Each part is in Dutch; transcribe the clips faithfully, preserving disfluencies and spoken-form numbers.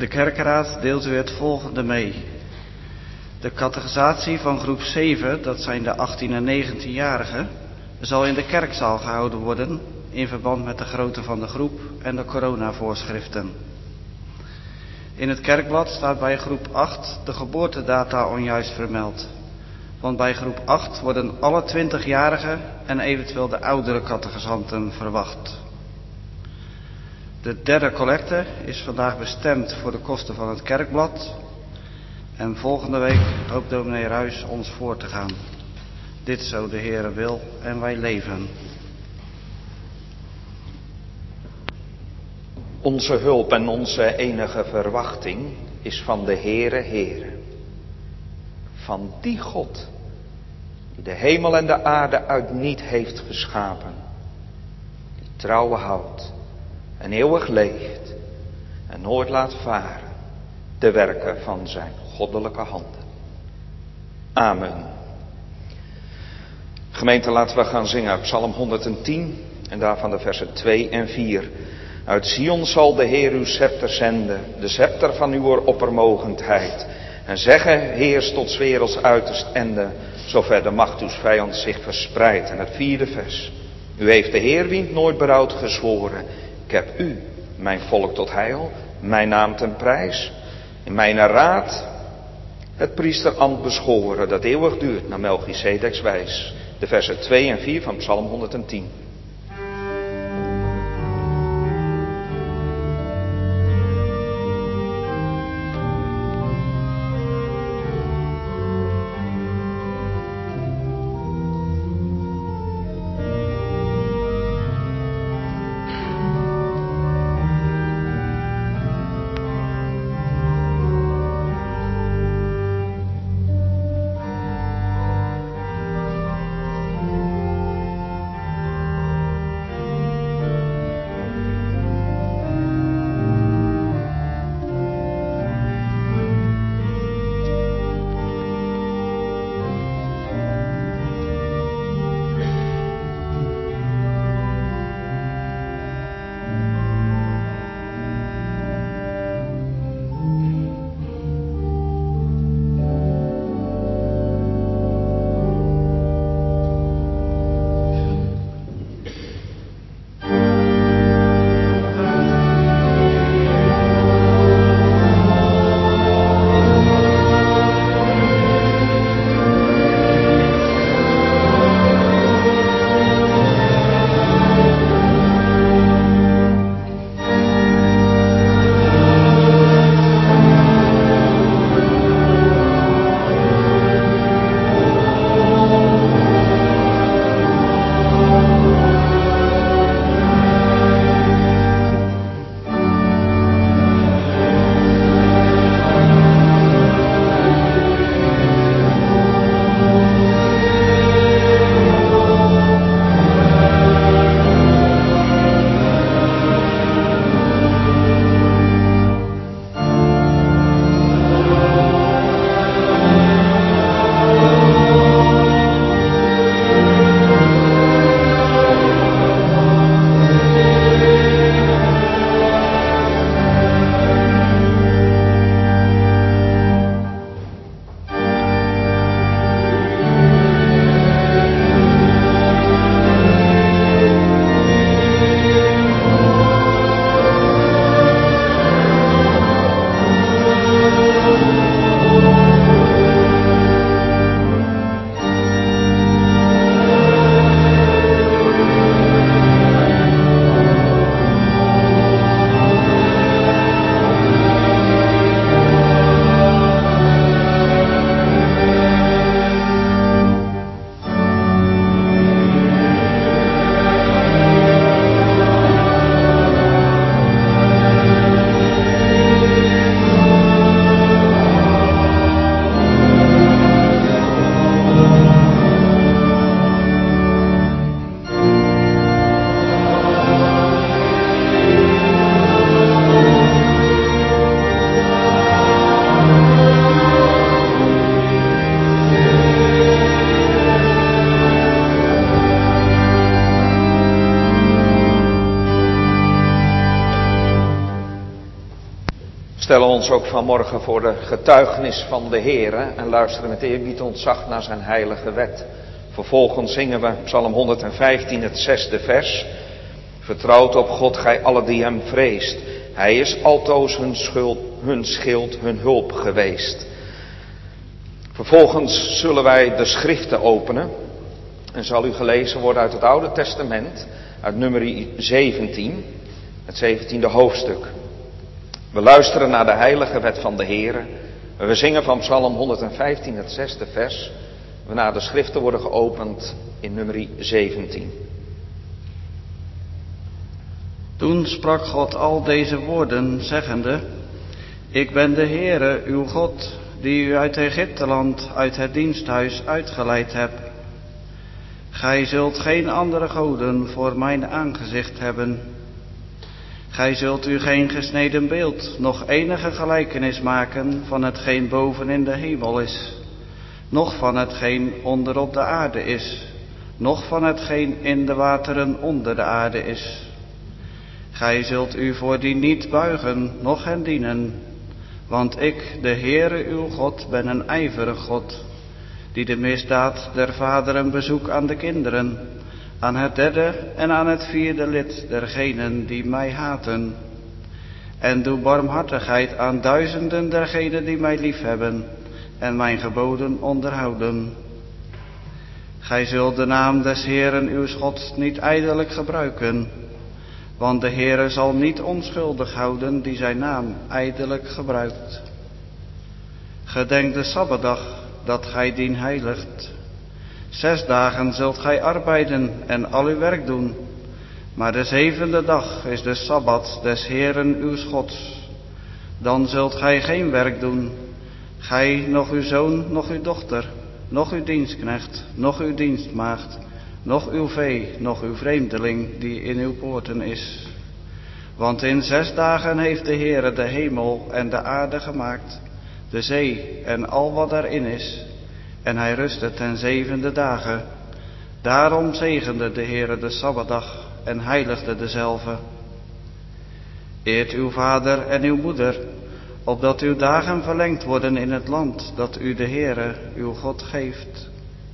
De kerkraad deelt u het volgende mee. De catechisatie van groep zeven, dat zijn de achttien en negentienjarigen, zal in de kerkzaal gehouden worden in verband met de grootte van de groep en de coronavoorschriften. In het kerkblad staat bij groep acht de geboortedata onjuist vermeld. Want bij groep acht worden alle twintigjarigen en eventueel de oudere catechisanten verwacht. De derde collecte is vandaag bestemd voor de kosten van het kerkblad. En volgende week hoopt dominee Ruijs ons voor te gaan. Dit zo de Heere wil en wij leven. Onze hulp en onze enige verwachting is van de Heere Heere. Van die God die de hemel en de aarde uit niet heeft geschapen. Die trouwe houdt en eeuwig leeft en nooit laat varen de werken van zijn goddelijke handen. Amen. Gemeente, laten we gaan zingen uit Psalm honderdtien en daarvan de versen twee en vier. Uit Sion zal de Heer uw scepter zenden, de scepter van uw oppermogendheid. En zeggen, heers tot 's werelds uiterst ende, zover de macht uws vijands zich verspreidt. En het vierde vers. U heeft de Heer wient nooit berouwd gezworen. Ik heb u, mijn volk tot heil, mijn naam ten prijs. In mijn raad het priesterambt beschoren, dat eeuwig duurt naar Melchisedeks wijs. De versen twee en vier van Psalm honderdtien. Stellen ons ook vanmorgen voor de getuigenis van de Heere en luisteren met eerbied ontzag naar zijn heilige wet. Vervolgens zingen we Psalm honderdvijftien, het zesde vers. Vertrouwt op God, gij alle die hem vreest. Hij is altoos hun, schuld, hun schild, hun hulp geweest. Vervolgens zullen wij de schriften openen. En zal u gelezen worden uit het Oude Testament, uit nummer zeventien, het zeventiende hoofdstuk. We luisteren naar de heilige wet van de Heere. We zingen van Psalm honderdvijftien, het zesde vers. Waarna de schriften worden geopend in nummer zeventien. Toen sprak God al deze woorden, zeggende: Ik ben de Heere, uw God, die u uit Egypteland, uit het diensthuis uitgeleid heb. Gij zult geen andere goden voor mijn aangezicht hebben. Gij zult u geen gesneden beeld, noch enige gelijkenis maken van hetgeen boven in de hemel is, noch van hetgeen onder op de aarde is, noch van hetgeen in de wateren onder de aarde is. Gij zult u voor die niet buigen, noch hen dienen, want ik, de Heere uw God, ben een ijverig God, die de misdaad der vaderen bezoek aan de kinderen, aan het derde en aan het vierde lid dergenen die mij haten. En doe barmhartigheid aan duizenden dergenen die mij liefhebben en mijn geboden onderhouden. Gij zult de naam des Heeren uws Gods niet ijdelijk gebruiken, want de Heere zal niet onschuldig houden die zijn naam ijdelijk gebruikt. Gedenk de Sabbatdag, dat gij dien heiligt. Zes dagen zult gij arbeiden en al uw werk doen, maar de zevende dag is de Sabbat des Heeren uws Gods. Dan zult gij geen werk doen, gij, noch uw zoon, noch uw dochter, noch uw dienstknecht, noch uw dienstmaagd, noch uw vee, noch uw vreemdeling die in uw poorten is. Want in zes dagen heeft de Heere de hemel en de aarde gemaakt, de zee en al wat daarin is, en hij rustte ten zevende dagen. Daarom zegende de Heere de Sabbatdag en heiligde dezelve. Eert uw vader en uw moeder, opdat uw dagen verlengd worden in het land dat u de Heere uw God geeft.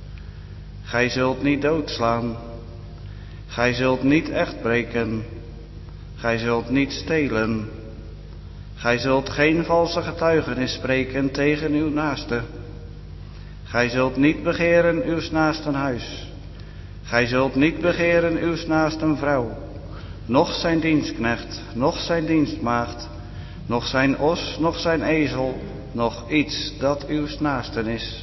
Gij zult niet doodslaan. Gij zult niet echt breken. Gij zult niet stelen. Gij zult geen valse getuigenis spreken tegen uw naaste. Gij zult niet begeren uws naasten huis. Gij zult niet begeren uws naasten vrouw, noch zijn dienstknecht, noch zijn dienstmaagd, noch zijn os, noch zijn ezel, noch iets dat uws naasten is.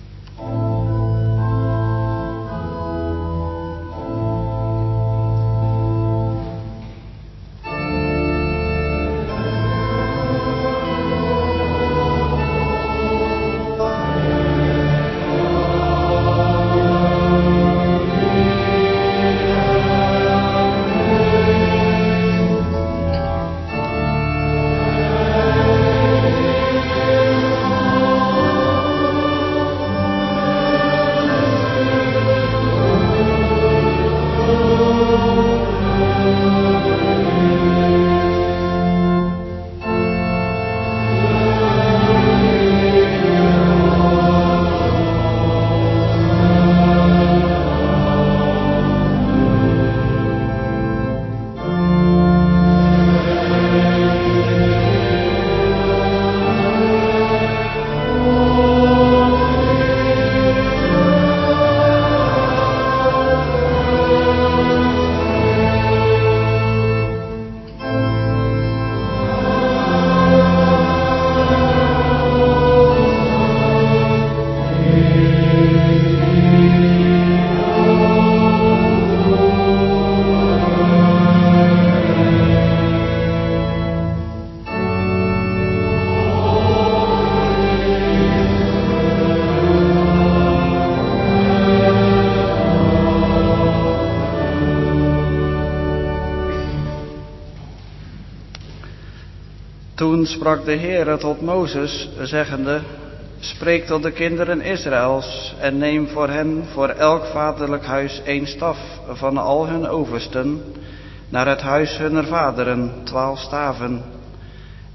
Toen sprak de Heere tot Mozes, zeggende: Spreek tot de kinderen Israëls en neem voor hen voor elk vaderlijk huis één staf van al hun oversten, naar het huis hunner vaderen, twaalf staven.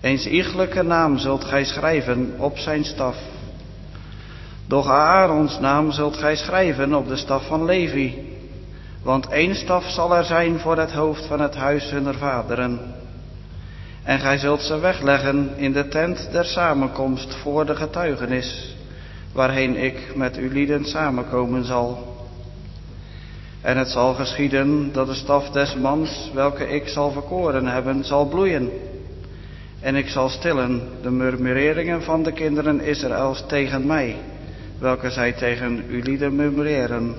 Eens iegelijke naam zult gij schrijven op zijn staf. Doch Aarons naam zult gij schrijven op de staf van Levi. Want één staf zal er zijn voor het hoofd van het huis hunner vaderen. En gij zult ze wegleggen in de tent der samenkomst voor de getuigenis, waarheen ik met uw lieden samenkomen zal. En het zal geschieden dat de staf des mans, welke ik zal verkoren hebben, zal bloeien. En ik zal stillen de murmureringen van de kinderen Israëls tegen mij, welke zij tegen uw lieden murmureren.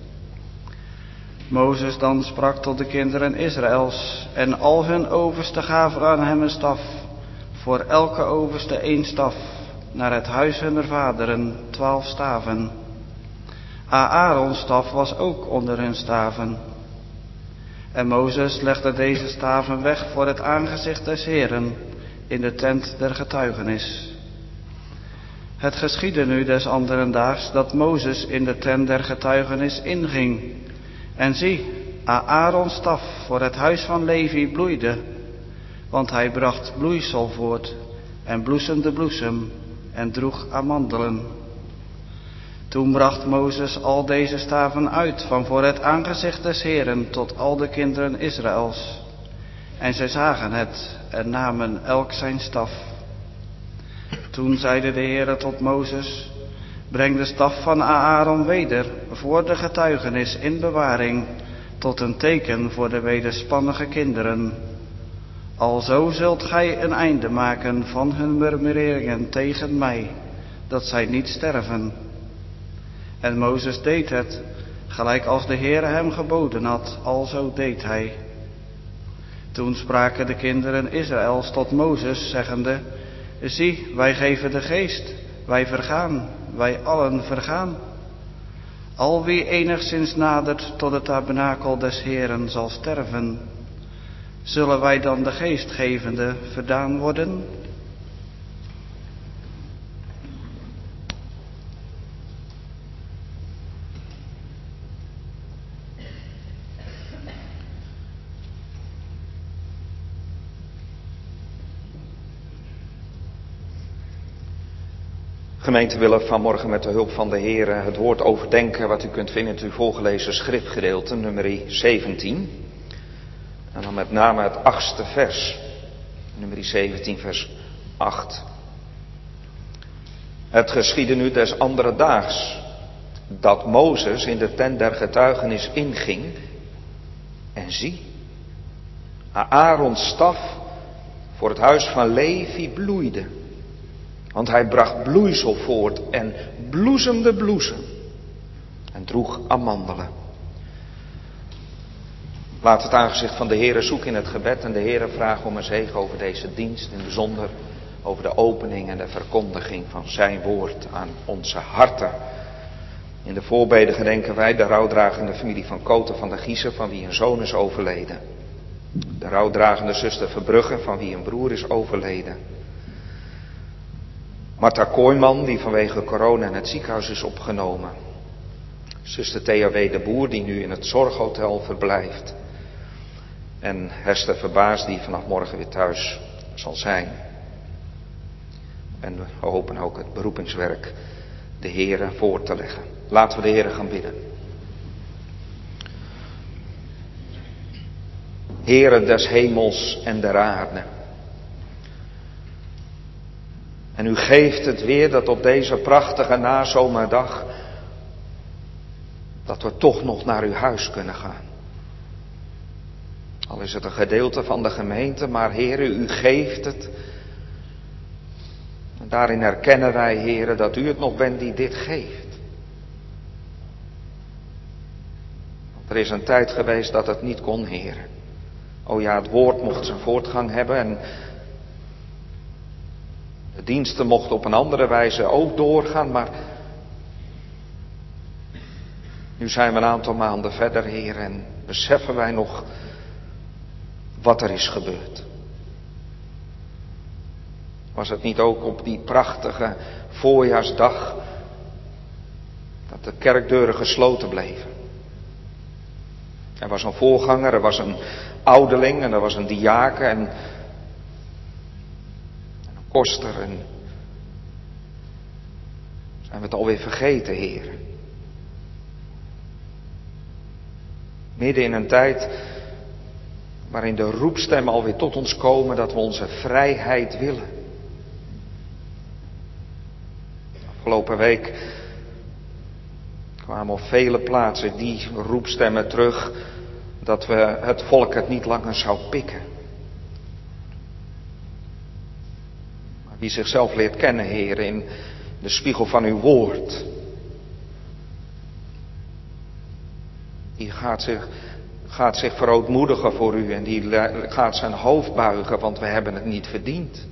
Mozes dan sprak tot de kinderen Israëls, en al hun oversten gaven aan hem een staf, voor elke overste één staf, naar het huis hunner vaderen, twaalf staven. Aarons staf was ook onder hun staven. En Mozes legde deze staven weg voor het aangezicht des Heren, in de tent der getuigenis. Het geschiedde nu des anderen daags dat Mozes in de tent der getuigenis inging. En zie, Aarons staf voor het huis van Levi bloeide, want hij bracht bloeisel voort en bloesemde bloesem en droeg amandelen. Toen bracht Mozes al deze staven uit van voor het aangezicht des Heren tot al de kinderen Israëls. En zij zagen het en namen elk zijn staf. Toen zeide de Heere tot Mozes: breng de staf van Aaron weder voor de getuigenis in bewaring, tot een teken voor de wederspannige kinderen. Alzo zult gij een einde maken van hun murmureringen tegen mij, dat zij niet sterven. En Mozes deed het, gelijk als de Heere hem geboden had, alzo deed hij. Toen spraken de kinderen Israëls tot Mozes, zeggende: zie, wij geven de geest, wij vergaan, wij allen vergaan. Al wie enigszins nadert tot het tabernakel des Heeren zal sterven. Zullen wij dan de geestgevende verdaan worden? Gemeente willen vanmorgen met de hulp van de Heer het woord overdenken wat u kunt vinden in uw voorgelezen schriftgedeelte, nummer zeventien. En dan met name het achtste vers, nummer zeventien vers acht. Het geschiedde nu des andere daags dat Mozes in de tent der getuigenis inging. En zie, Aarons staf voor het huis van Levi bloeide. Want hij bracht bloeisel voort en bloesemde bloesem en droeg amandelen. Laat het aangezicht van de Heere zoeken in het gebed en de Heere vragen om een zegen over deze dienst, in het bijzonder over de opening en de verkondiging van zijn woord aan onze harten. In de voorbeden gedenken wij de rouwdragende familie van Koten van de Giezen, van wie een zoon is overleden. De rouwdragende zuster Verbrugge, van wie een broer is overleden. Martha Kooijman, die vanwege corona in het ziekenhuis is opgenomen. Zuster Thea W. de Boer, die nu in het zorghotel verblijft. En Hester Verbaas, die vanaf morgen weer thuis zal zijn. En we hopen ook het beroepingswerk de Heere voor te leggen. Laten we de Heere gaan bidden. Heere des hemels en der aarde. En u geeft het weer dat op deze prachtige nazomerdag, dat we toch nog naar uw huis kunnen gaan. Al is het een gedeelte van de gemeente, maar Heere, u geeft het. En daarin herkennen wij, Heere, dat u het nog bent die dit geeft. Want er is een tijd geweest dat het niet kon, Heere. O ja, het woord mocht zijn voortgang hebben en de diensten mochten op een andere wijze ook doorgaan, maar nu zijn we een aantal maanden verder, Heer, en beseffen wij nog wat er is gebeurd. Was het niet ook op die prachtige voorjaarsdag dat de kerkdeuren gesloten bleven? Er was een voorganger, er was een ouderling en er was een diaken en Kosteren. Zijn we het alweer vergeten, Heer? Midden in een tijd waarin de roepstemmen alweer tot ons komen dat we onze vrijheid willen. Afgelopen week kwamen op vele plaatsen die roepstemmen terug dat we het volk het niet langer zou pikken. Maar wie zichzelf leert kennen, Heer, in de spiegel van uw woord, die gaat zich, gaat zich verootmoedigen voor u en die gaat zijn hoofd buigen, want we hebben het niet verdiend.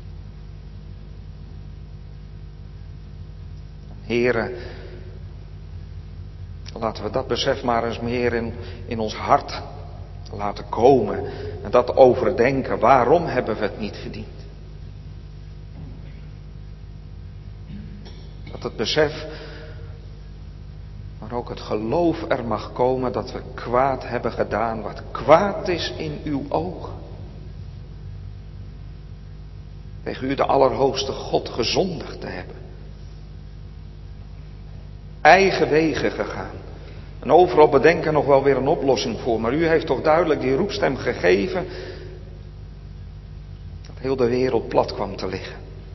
Heere, laten we dat besef maar eens meer in, in ons hart laten komen en dat overdenken. Waarom hebben we het niet verdiend? Dat het besef, maar ook het geloof er mag komen dat we kwaad hebben gedaan wat kwaad is in uw ogen. Tegen u de Allerhoogste God gezondigd te hebben. Eigen wegen gegaan. En overal bedenken nog wel weer een oplossing voor. Maar u heeft toch duidelijk die roepstem gegeven dat heel de wereld plat kwam te liggen.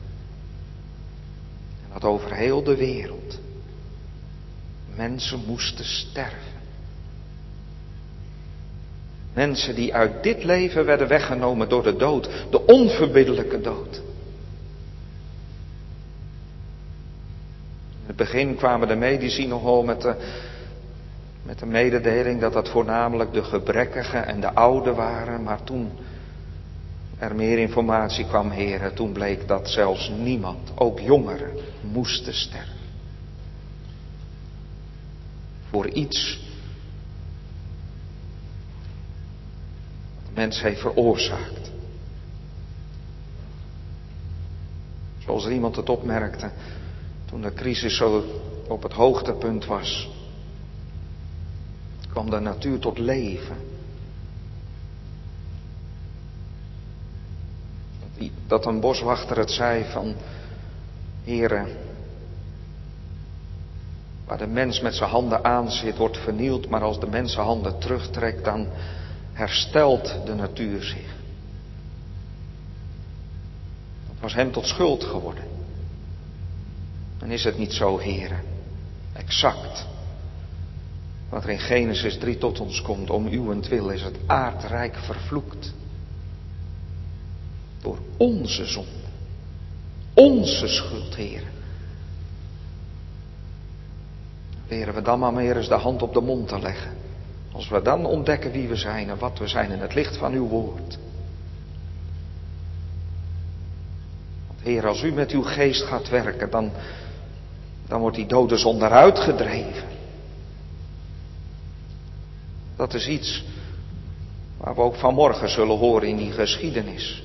En dat over heel de wereld mensen moesten sterven. Mensen die uit dit leven werden weggenomen door de dood. De onverbiddelijke dood. In het begin kwamen de medici nog wel met de, met de mededeling dat dat voornamelijk de gebrekkigen en de ouden waren. Maar toen er meer informatie kwam, heren, toen bleek dat zelfs niemand, ook jongeren, moesten sterven. Voor iets wat de mens heeft veroorzaakt. Zoals er iemand het opmerkte, toen de crisis zo op het hoogtepunt was, kwam de natuur tot leven. Dat, die, dat een boswachter het zei van, heren, waar de mens met zijn handen aan zit, wordt vernield, maar als de mens zijn handen terugtrekt, dan herstelt de natuur zich. Dat was hem tot schuld geworden. En is het niet zo, heren, exact wat er in Genesis drie tot ons komt, om uwentwil is het aardrijk vervloekt. Door onze zonde, onze schuld, heren. Leren we dan maar meer eens de hand op de mond te leggen. Als we dan ontdekken wie we zijn en wat we zijn in het licht van uw woord. Want Heer, als u met uw geest gaat werken, dan, dan wordt die dode zonde eruit gedreven. Dat is iets waar we ook vanmorgen zullen horen in die geschiedenis.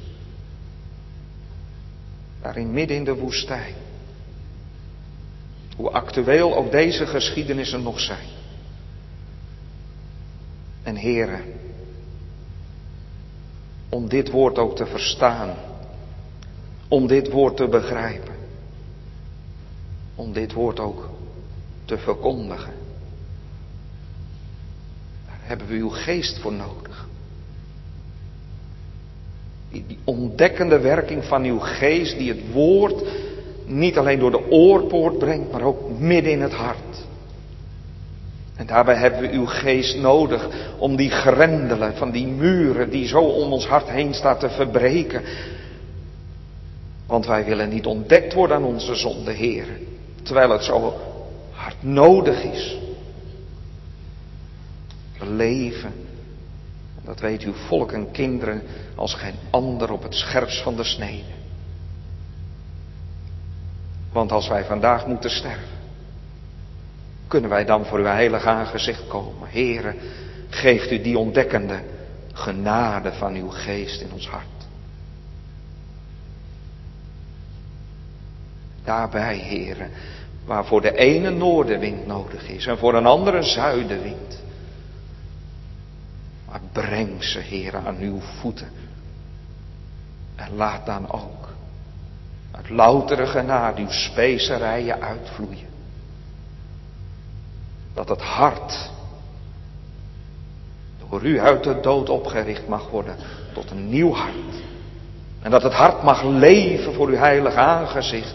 Daarin midden in de woestijn. Hoe actueel ook deze geschiedenissen nog zijn. En heren, om dit woord ook te verstaan. Om dit woord te begrijpen. Om dit woord ook te verkondigen. Daar hebben we uw geest voor nodig. Die, die ontdekkende werking van uw geest die het woord niet alleen door de oorpoort brengt, maar ook midden in het hart. En daarbij hebben we uw geest nodig om die grendelen van die muren die zo om ons hart heen staan te verbreken. Want wij willen niet ontdekt worden aan onze zonde, heren. Terwijl het zo hard nodig is. We leven, en dat weet uw volk en kinderen, als geen ander op het scherpst van de snede. Want als wij vandaag moeten sterven, kunnen wij dan voor uw heilig aangezicht komen. Heere, geeft u die ontdekkende genade van uw geest in ons hart. Daarbij, Heere, waar voor de ene noordenwind nodig is en voor een andere zuidenwind. Maar breng ze, Heere, aan uw voeten. En laat dan ook uit loutere genade uw specerijen uitvloeien. Dat het hart door u uit de dood opgericht mag worden tot een nieuw hart. En dat het hart mag leven voor uw heilig aangezicht.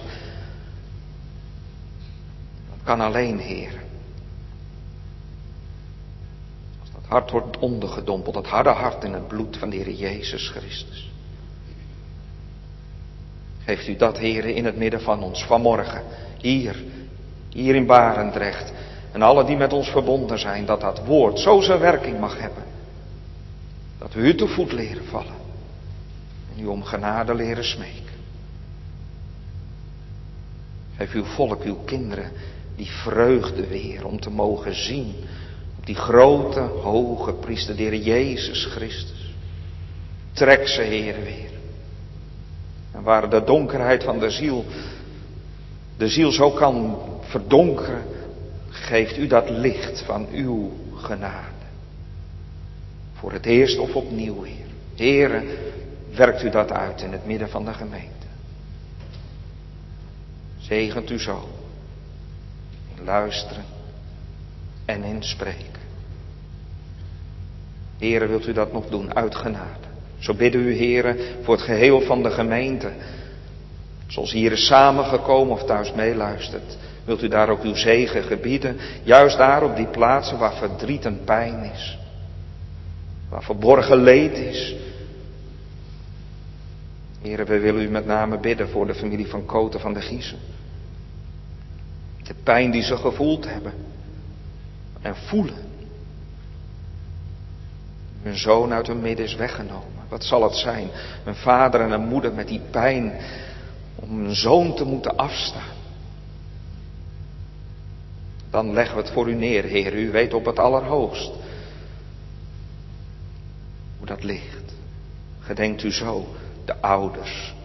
Dat kan alleen, Heer. Als dat hart wordt ondergedompeld, dat harde hart in het bloed van de Heer Jezus Christus. Geeft u dat, Heer, in het midden van ons vanmorgen. Hier, hier in Barendrecht. En alle die met ons verbonden zijn, dat dat woord zo zijn werking mag hebben. Dat we u te voet leren vallen. En u om genade leren smeken. Geef uw volk, uw kinderen, die vreugde weer om te mogen zien op die grote, hoge priester, de Heer Jezus Christus. Trek ze, Heer, weer. En waar de donkerheid van de ziel, de ziel zo kan verdonkeren, geeft u dat licht van uw genade. Voor het eerst of opnieuw, Heer. Heere, werkt u dat uit in het midden van de gemeente. Zegent u zo. In luisteren en in spreken. Heere, wilt u dat nog doen uit genade. Zo bidden u, Heere, voor het geheel van de gemeente. Zoals hier is samengekomen of thuis meeluistert. Wilt u daar ook uw zegen gebieden. Juist daar op die plaatsen waar verdriet en pijn is. Waar verborgen leed is. Heere, we willen u met name bidden voor de familie van Koten van de Giezen. De pijn die ze gevoeld hebben. En voelen. Hun zoon uit hun midden is weggenomen. Wat zal het zijn? Een vader en een moeder met die pijn. Om een zoon te moeten afstaan. Dan leggen we het voor u neer, Heer. U weet op het allerhoogst hoe dat ligt. Gedenkt u zo de ouders.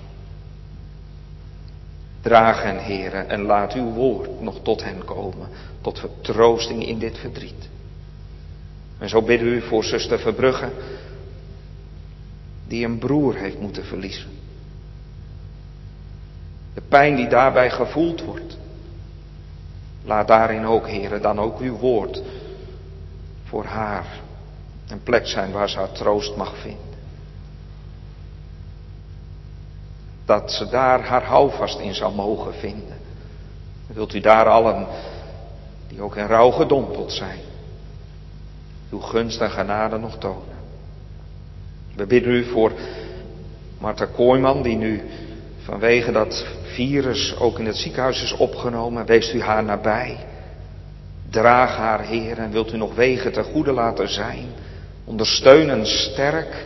Draag hen, Heer, en laat uw woord nog tot hen komen. Tot vertroosting in dit verdriet. En zo bidden u voor zuster Verbrugge, die een broer heeft moeten verliezen. De pijn die daarbij gevoeld wordt. Laat daarin ook, Heere, dan ook uw woord voor haar een plek zijn waar ze haar troost mag vinden. Dat ze daar haar houvast in zou mogen vinden. Wilt u daar allen, die ook in rouw gedompeld zijn, uw gunst en genade nog tonen. We bidden u voor Martha Kooijman, die nu vanwege dat virus ook in het ziekenhuis is opgenomen. Wees u haar nabij. Draag haar, Heer, en wilt u nog wegen ten goede laten zijn. Ondersteun en sterk.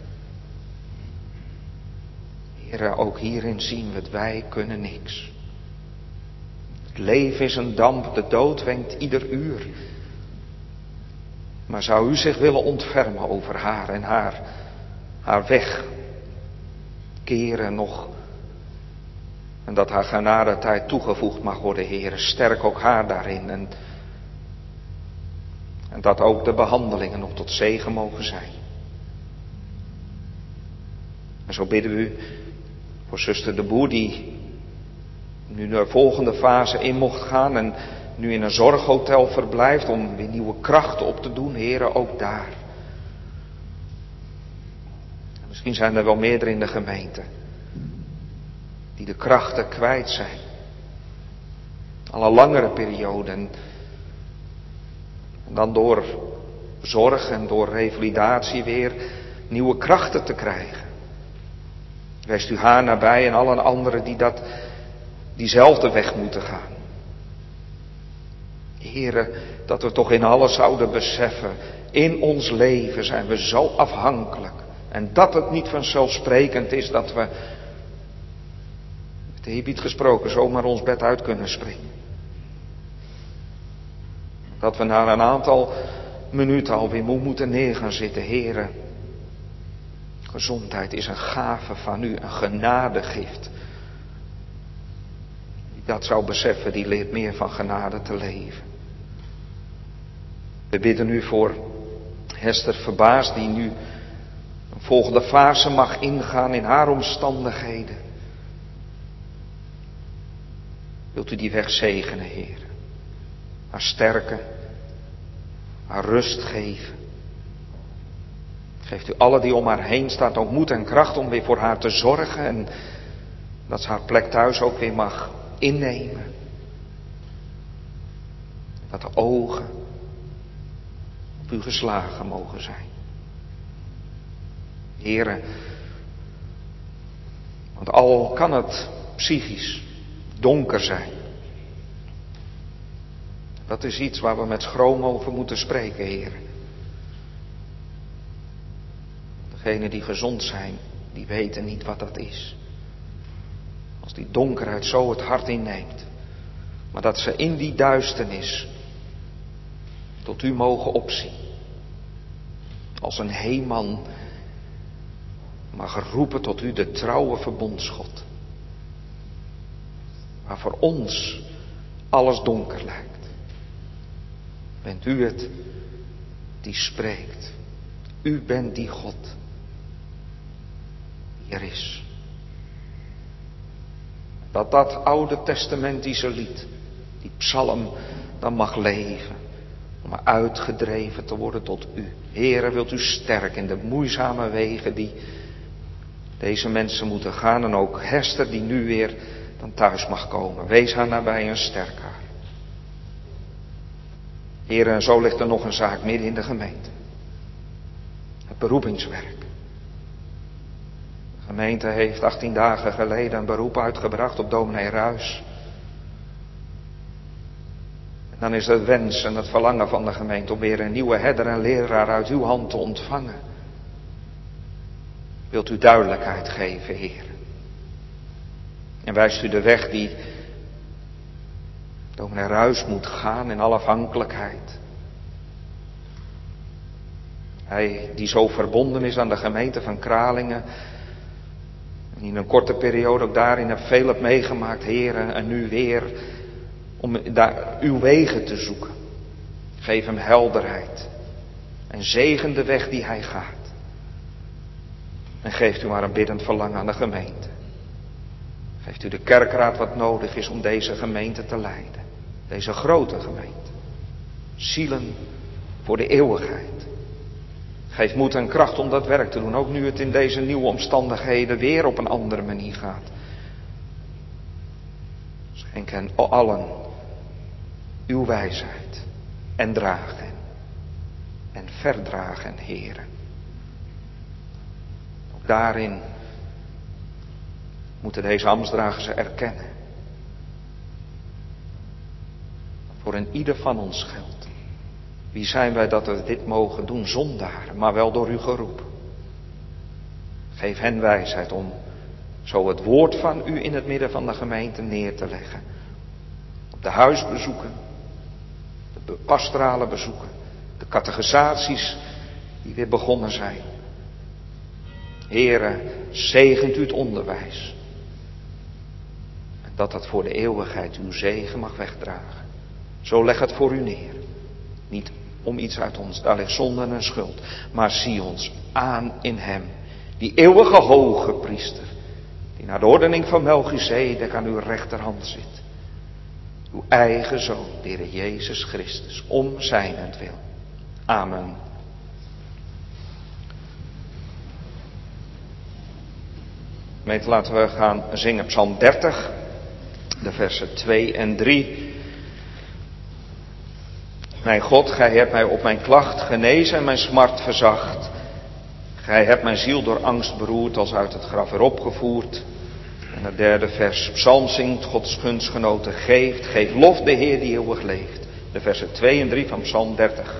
Heer, ook hierin zien we het, wij kunnen niks. Het leven is een damp, de dood wenkt ieder uur. Maar zou u zich willen ontfermen over haar en haar, haar weg keren nog. En dat haar genadetijd toegevoegd mag worden, Heer. Sterk ook haar daarin. En, en dat ook de behandelingen nog tot zegen mogen zijn. En zo bidden we u voor zuster de Boer, die nu naar de volgende fase in mocht gaan. En nu in een zorghotel verblijft om weer nieuwe krachten op te doen, Heere, ook daar. En misschien zijn er wel meerdere in de gemeente die de krachten kwijt zijn. Al een langere periode. En, en dan door zorg en door revalidatie weer nieuwe krachten te krijgen. Wees u haar nabij en allen anderen die dat, diezelfde weg moeten gaan. Heere, dat we toch in alles zouden beseffen, in ons leven zijn we zo afhankelijk. En dat het niet vanzelfsprekend is dat we, met de Heer gesproken, zomaar ons bed uit kunnen springen. Dat we na een aantal minuten alweer moe moeten neer gaan zitten. Heere, gezondheid is een gave van u, een genadegift. Wie dat zou beseffen, die leert meer van genade te leven. We bidden u voor Hester Verbaas, die nu een volgende fase mag ingaan in haar omstandigheden. Wilt u die weg zegenen, Heer. Haar sterken, haar rust geven. Geeft u alle die om haar heen staat ook moed en kracht om weer voor haar te zorgen. En dat ze haar plek thuis ook weer mag innemen. Dat de ogen op u geslagen mogen zijn. Heere, want al kan het psychisch donker zijn. Dat is iets waar we met schroom over moeten spreken, Heer. Degenen die gezond zijn, die weten niet wat dat is. Als die donkerheid zo het hart inneemt. Maar dat ze in die duisternis tot u mogen opzien. Als een heeman mag roepen tot u, de trouwe verbondsgod. Waar voor ons alles donker lijkt. Bent u het die spreekt. U bent die God die er is. Dat dat oude testamentische lied, die psalm, dan mag leven. Om uitgedreven te worden tot u. Heere, wilt u sterk in de moeizame wegen die deze mensen moeten gaan. En ook Hester die nu weer dan thuis mag komen. Wees haar nabij en sterk haar. Heere, en zo ligt er nog een zaak midden in de gemeente. Het beroepingswerk. De gemeente heeft achttien dagen geleden een beroep uitgebracht op dominee Ruys. En dan is het wens en het verlangen van de gemeente om weer een nieuwe herder en leraar uit uw hand te ontvangen. Wilt u duidelijkheid geven, Heer. En wijst u de weg die dominee Ruys moet gaan in alle afhankelijkheid. Hij die zo verbonden is aan de gemeente van Kralingen. En in een korte periode ook daarin heb veel heb meegemaakt, heren. En nu weer om daar uw wegen te zoeken. Geef hem helderheid. En zegen de weg die hij gaat. En geeft u maar een biddend verlangen aan de gemeente. Geeft u de kerkraad wat nodig is om deze gemeente te leiden. Deze grote gemeente. Zielen voor de eeuwigheid. Geef moed en kracht om dat werk te doen. Ook nu het in deze nieuwe omstandigheden weer op een andere manier gaat. Schenk hen allen uw wijsheid. En dragen. En verdragen, Heere. Ook daarin moeten deze ambtsdragers erkennen. Voor een ieder van ons geldt. Wie zijn wij dat we dit mogen doen? Zondaren, maar wel door u geroepen. Geef hen wijsheid om zo het woord van u in het midden van de gemeente neer te leggen. Op de huisbezoeken, de pastorale bezoeken, de catechisaties die weer begonnen zijn. Heere, zegent u het onderwijs. En dat dat voor de eeuwigheid uw zegen mag wegdragen. Zo leg het voor u neer. Niet om iets uit ons, daar ligt zonde en schuld. Maar zie ons aan in hem. Die eeuwige hoge priester. Die naar de ordening van Melchizedek aan uw rechterhand zit. Uw eigen zoon, de Heer Jezus Christus. Om zijnentwil. Amen. Gemeente, laten we gaan zingen Psalm dertig. De versen twee en drie. Mijn God, gij hebt mij op mijn klacht genezen en mijn smart verzacht. Gij hebt mijn ziel door angst beroerd als uit het graf erop gevoerd. En het derde vers. Psalm zingt, Gods gunstgenoten geeft. Geef lof de Heer die eeuwig leeft. De versen twee en drie van Psalm dertig.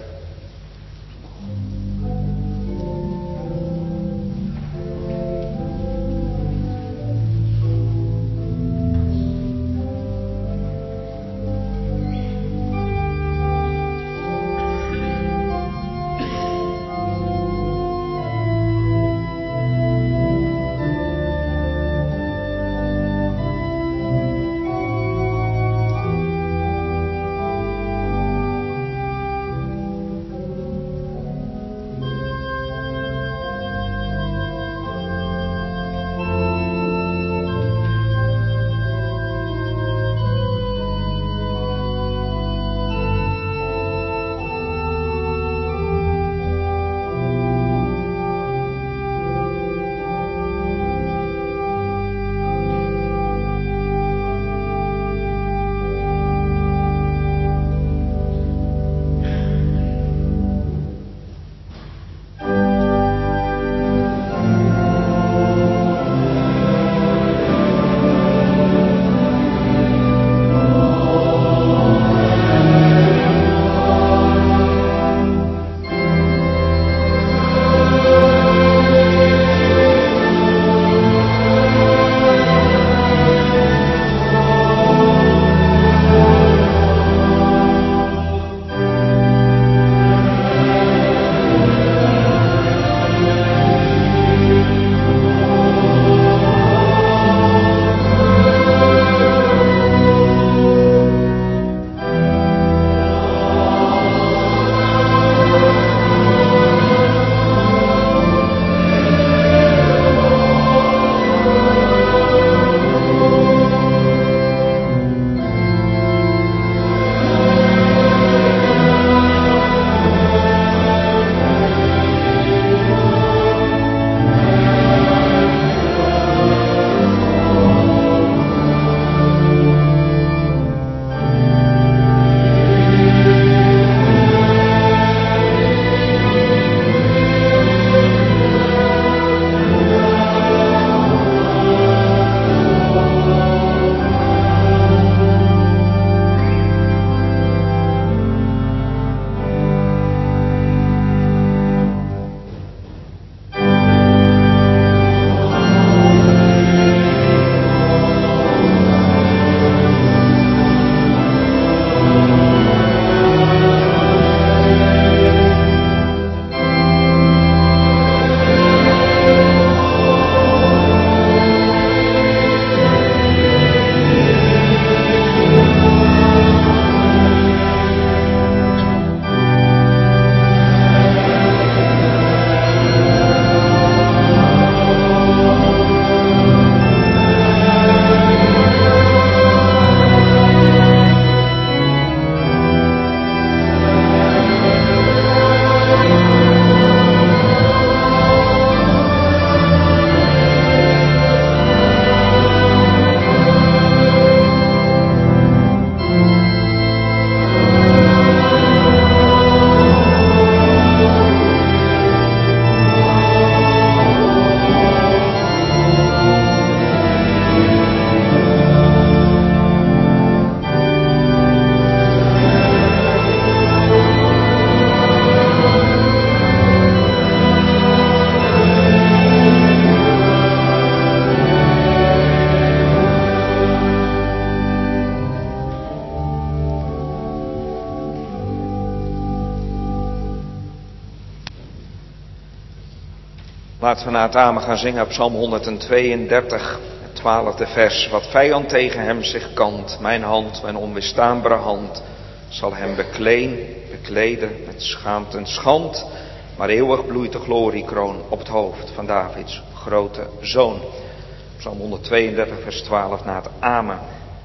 Laten we na het amen gaan zingen op Psalm honderdtweeëndertig, het twaalfde vers. Wat vijand tegen hem zich kant, mijn hand, mijn onweerstaanbare hand, zal hem bekleen, bekleden met schaamte en schand. Maar eeuwig bloeit de gloriekroon op het hoofd van Davids grote zoon. Psalm honderdtweeëndertig, vers twaalf, na het amen.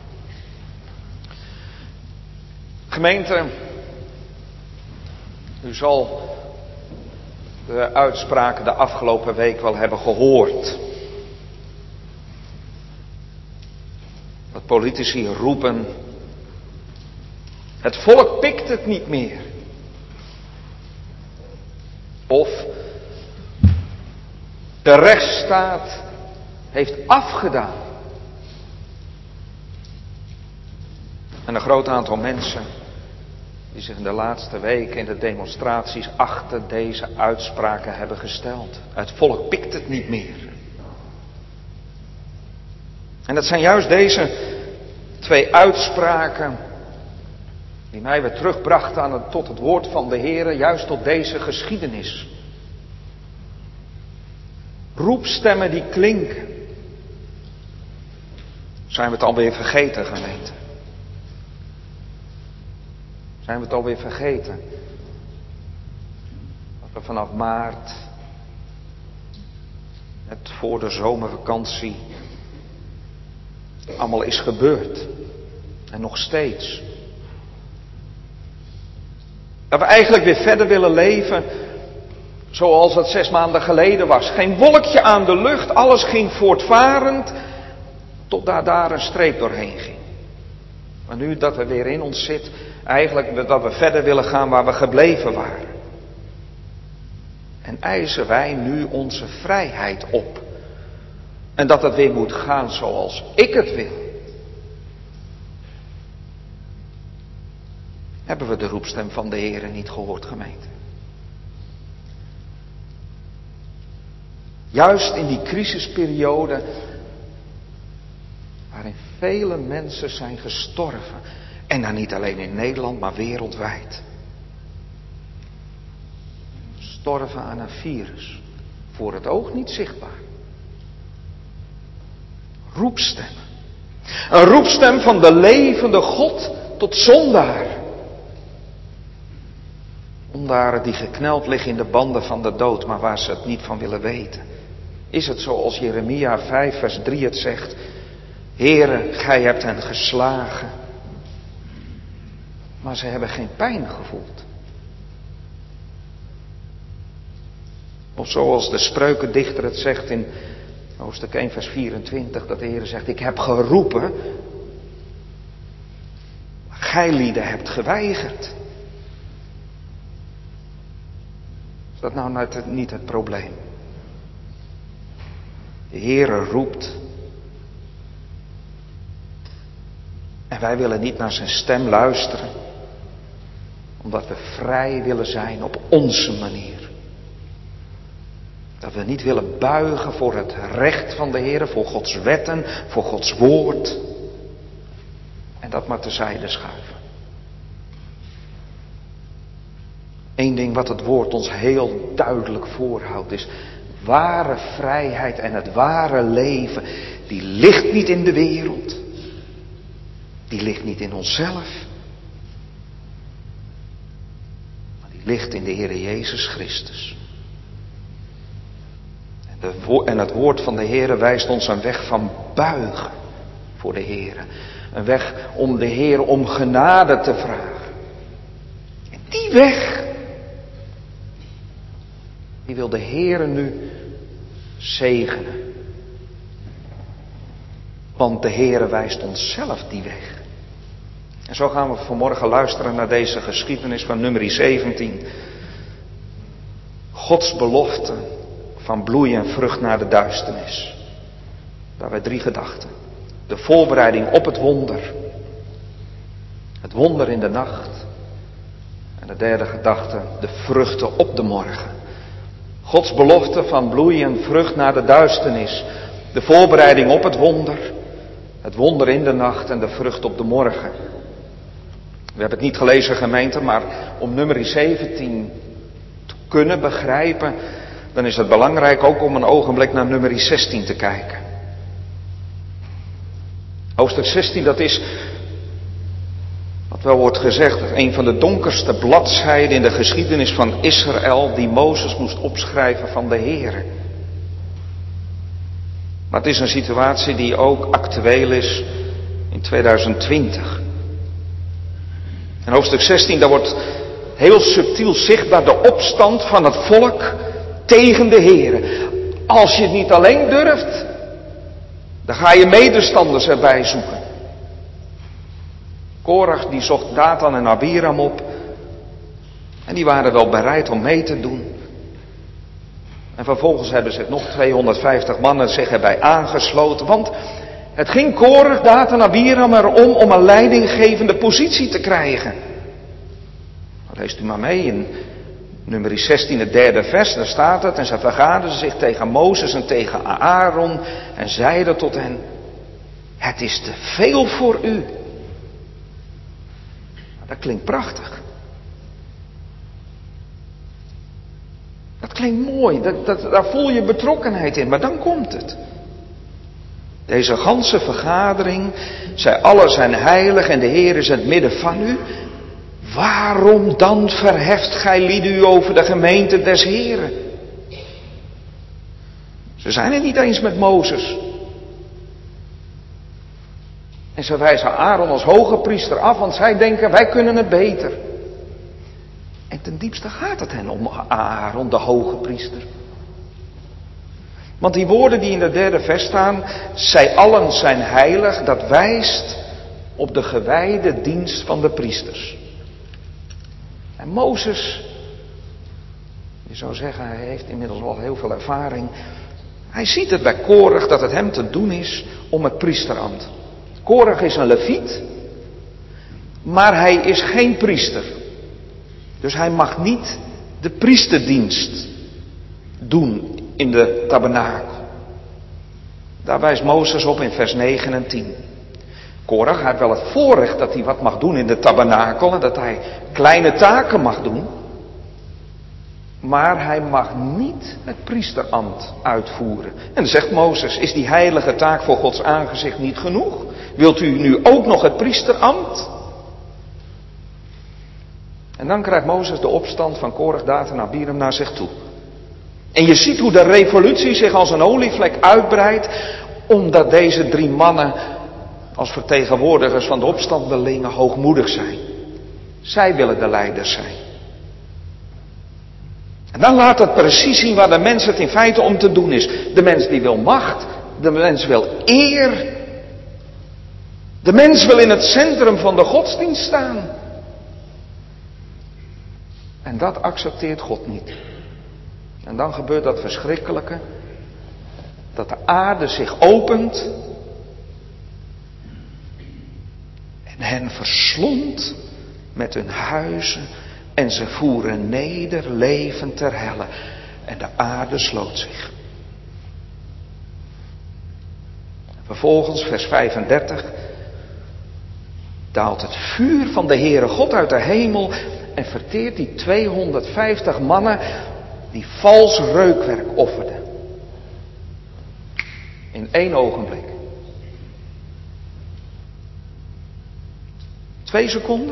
Gemeente, u zal de uitspraken de afgelopen week wel hebben gehoord. Dat politici roepen, het volk pikt het niet meer. Of de rechtsstaat heeft afgedaan. En een groot aantal mensen die zich in de laatste weken in de demonstraties achter deze uitspraken hebben gesteld. Het volk pikt het niet meer. En dat zijn juist deze twee uitspraken die mij weer terugbrachten aan het, tot het woord van de Heer, juist tot deze geschiedenis. Roepstemmen die klinken. Zijn we het alweer vergeten, gemeente? Zijn we het alweer vergeten? Dat er vanaf maart, net voor de zomervakantie, allemaal is gebeurd. En nog steeds. Dat we eigenlijk weer verder willen leven zoals het zes maanden geleden was. Geen wolkje aan de lucht, alles ging voortvarend, tot daar, daar een streep doorheen ging. Maar nu dat er weer in ons zit, eigenlijk dat we verder willen gaan waar we gebleven waren. En eisen wij nu onze vrijheid op. En dat het weer moet gaan zoals ik het wil. Hebben we de roepstem van de Heer niet gehoord, gemeente? Juist in die crisisperiode waarin vele mensen zijn gestorven. En dan niet alleen in Nederland, maar wereldwijd. Gestorven aan een virus. Voor het oog niet zichtbaar. Roepstemmen. Een roepstem van de levende God tot zondaar. Zondaren die gekneld liggen in de banden van de dood, maar waar ze het niet van willen weten. Is het zoals Jeremia vijf vers drie het zegt. Heere, gij hebt hen geslagen. Maar ze hebben geen pijn gevoeld. Of zoals de spreukendichter het zegt in hoofdstuk één vers vierentwintig. Dat de Heere zegt, ik heb geroepen. Maar gij lieden hebt geweigerd. Is dat nou net niet het probleem? De Heere roept. En wij willen niet naar zijn stem luisteren. Omdat we vrij willen zijn op onze manier. Dat we niet willen buigen voor het recht van de Heere, voor Gods wetten, voor Gods woord. En dat maar terzijde schuiven. Eén ding wat het woord ons heel duidelijk voorhoudt is, ware vrijheid en het ware leven, die ligt niet in de wereld. Die ligt niet in onszelf. Maar die ligt in de Heere Jezus Christus. En, de, en het woord van de Heere wijst ons een weg van buigen voor de Heere. Een weg om de Heere om genade te vragen. En die weg, die wil de Heere nu zegenen. Want de Heere wijst ons zelf die weg. En zo gaan we vanmorgen luisteren naar deze geschiedenis van nummer zeventien. Gods belofte van bloei en vrucht naar de duisternis. Daarbij drie gedachten. De voorbereiding op het wonder. Het wonder in de nacht. En de derde gedachte, de vruchten op de morgen. Gods belofte van bloei en vrucht naar de duisternis. De voorbereiding op het wonder. Het wonder in de nacht en de vrucht op de morgen. We hebben het niet gelezen, gemeente, maar om nummer zeventien te kunnen begrijpen, dan is het belangrijk ook om een ogenblik naar nummer zestien te kijken. Hoofdstuk zestien, dat is, wat wel wordt gezegd, een van de donkerste bladzijden in de geschiedenis van Israël die Mozes moest opschrijven van de Heere. Maar het is een situatie die ook actueel is in tweeduizend twintig. In hoofdstuk zestien, daar wordt heel subtiel zichtbaar de opstand van het volk tegen de Heere. Als je het niet alleen durft, dan ga je medestanders erbij zoeken. Korach die zocht Datan en Abiram op. En die waren wel bereid om mee te doen. En vervolgens hebben zich nog tweehonderdvijftig mannen zich erbij aangesloten. Want het ging Korach, Datan en Abiram erom om een leidinggevende positie te krijgen. Leest u maar mee in nummer zestien, het derde vers, daar staat het. En ze vergaderden zich tegen Mozes en tegen Aaron en zeiden tot hen: het is te veel voor u. Dat klinkt prachtig. Dat klinkt mooi, dat, dat, daar voel je betrokkenheid in, maar dan komt het. Deze ganse vergadering, zij allen zijn heilig en de Heer is in het midden van u. Waarom dan verheft gij lieden u over de gemeente des Heren? Ze zijn het niet eens met Mozes. En ze wijzen Aaron als hoge priester af, want zij denken wij kunnen het beter. En ten diepste gaat het hen om Aaron, de hoge priester. Want die woorden die in de derde vers staan, zij allen zijn heilig, dat wijst op de gewijde dienst van de priesters. En Mozes, je zou zeggen, hij heeft inmiddels al heel veel ervaring. Hij ziet het bij Korach dat het hem te doen is om het priesterambt. Korach is een leviet, maar hij is geen priester. Dus hij mag niet de priesterdienst doen in de tabernakel. Daar wijst Mozes op in vers negen en tien. Korach heeft wel het voorrecht dat hij wat mag doen in de tabernakel en dat hij kleine taken mag doen. Maar hij mag niet het priesterambt uitvoeren. En dan zegt Mozes, is die heilige taak voor Gods aangezicht niet genoeg? Wilt u nu ook nog het priesterambt? En dan krijgt Mozes de opstand van Korach, Datan en Abiram naar zich toe. En je ziet hoe de revolutie zich als een olievlek uitbreidt, omdat deze drie mannen als vertegenwoordigers van de opstandelingen hoogmoedig zijn. Zij willen de leiders zijn. En dan laat het precies zien waar de mens het in feite om te doen is. De mens die wil macht, de mens wil eer. De mens wil in het centrum van de godsdienst staan. En dat accepteert God niet. En dan gebeurt dat verschrikkelijke, dat de aarde zich opent en hen verslond met hun huizen en ze voeren neder levend ter helle en de aarde sloot zich. Vervolgens vers vijfendertig daalt het vuur van de Heere God uit de hemel en verteert die tweehonderdvijftig mannen die vals reukwerk offerden. In één ogenblik. Twee seconden.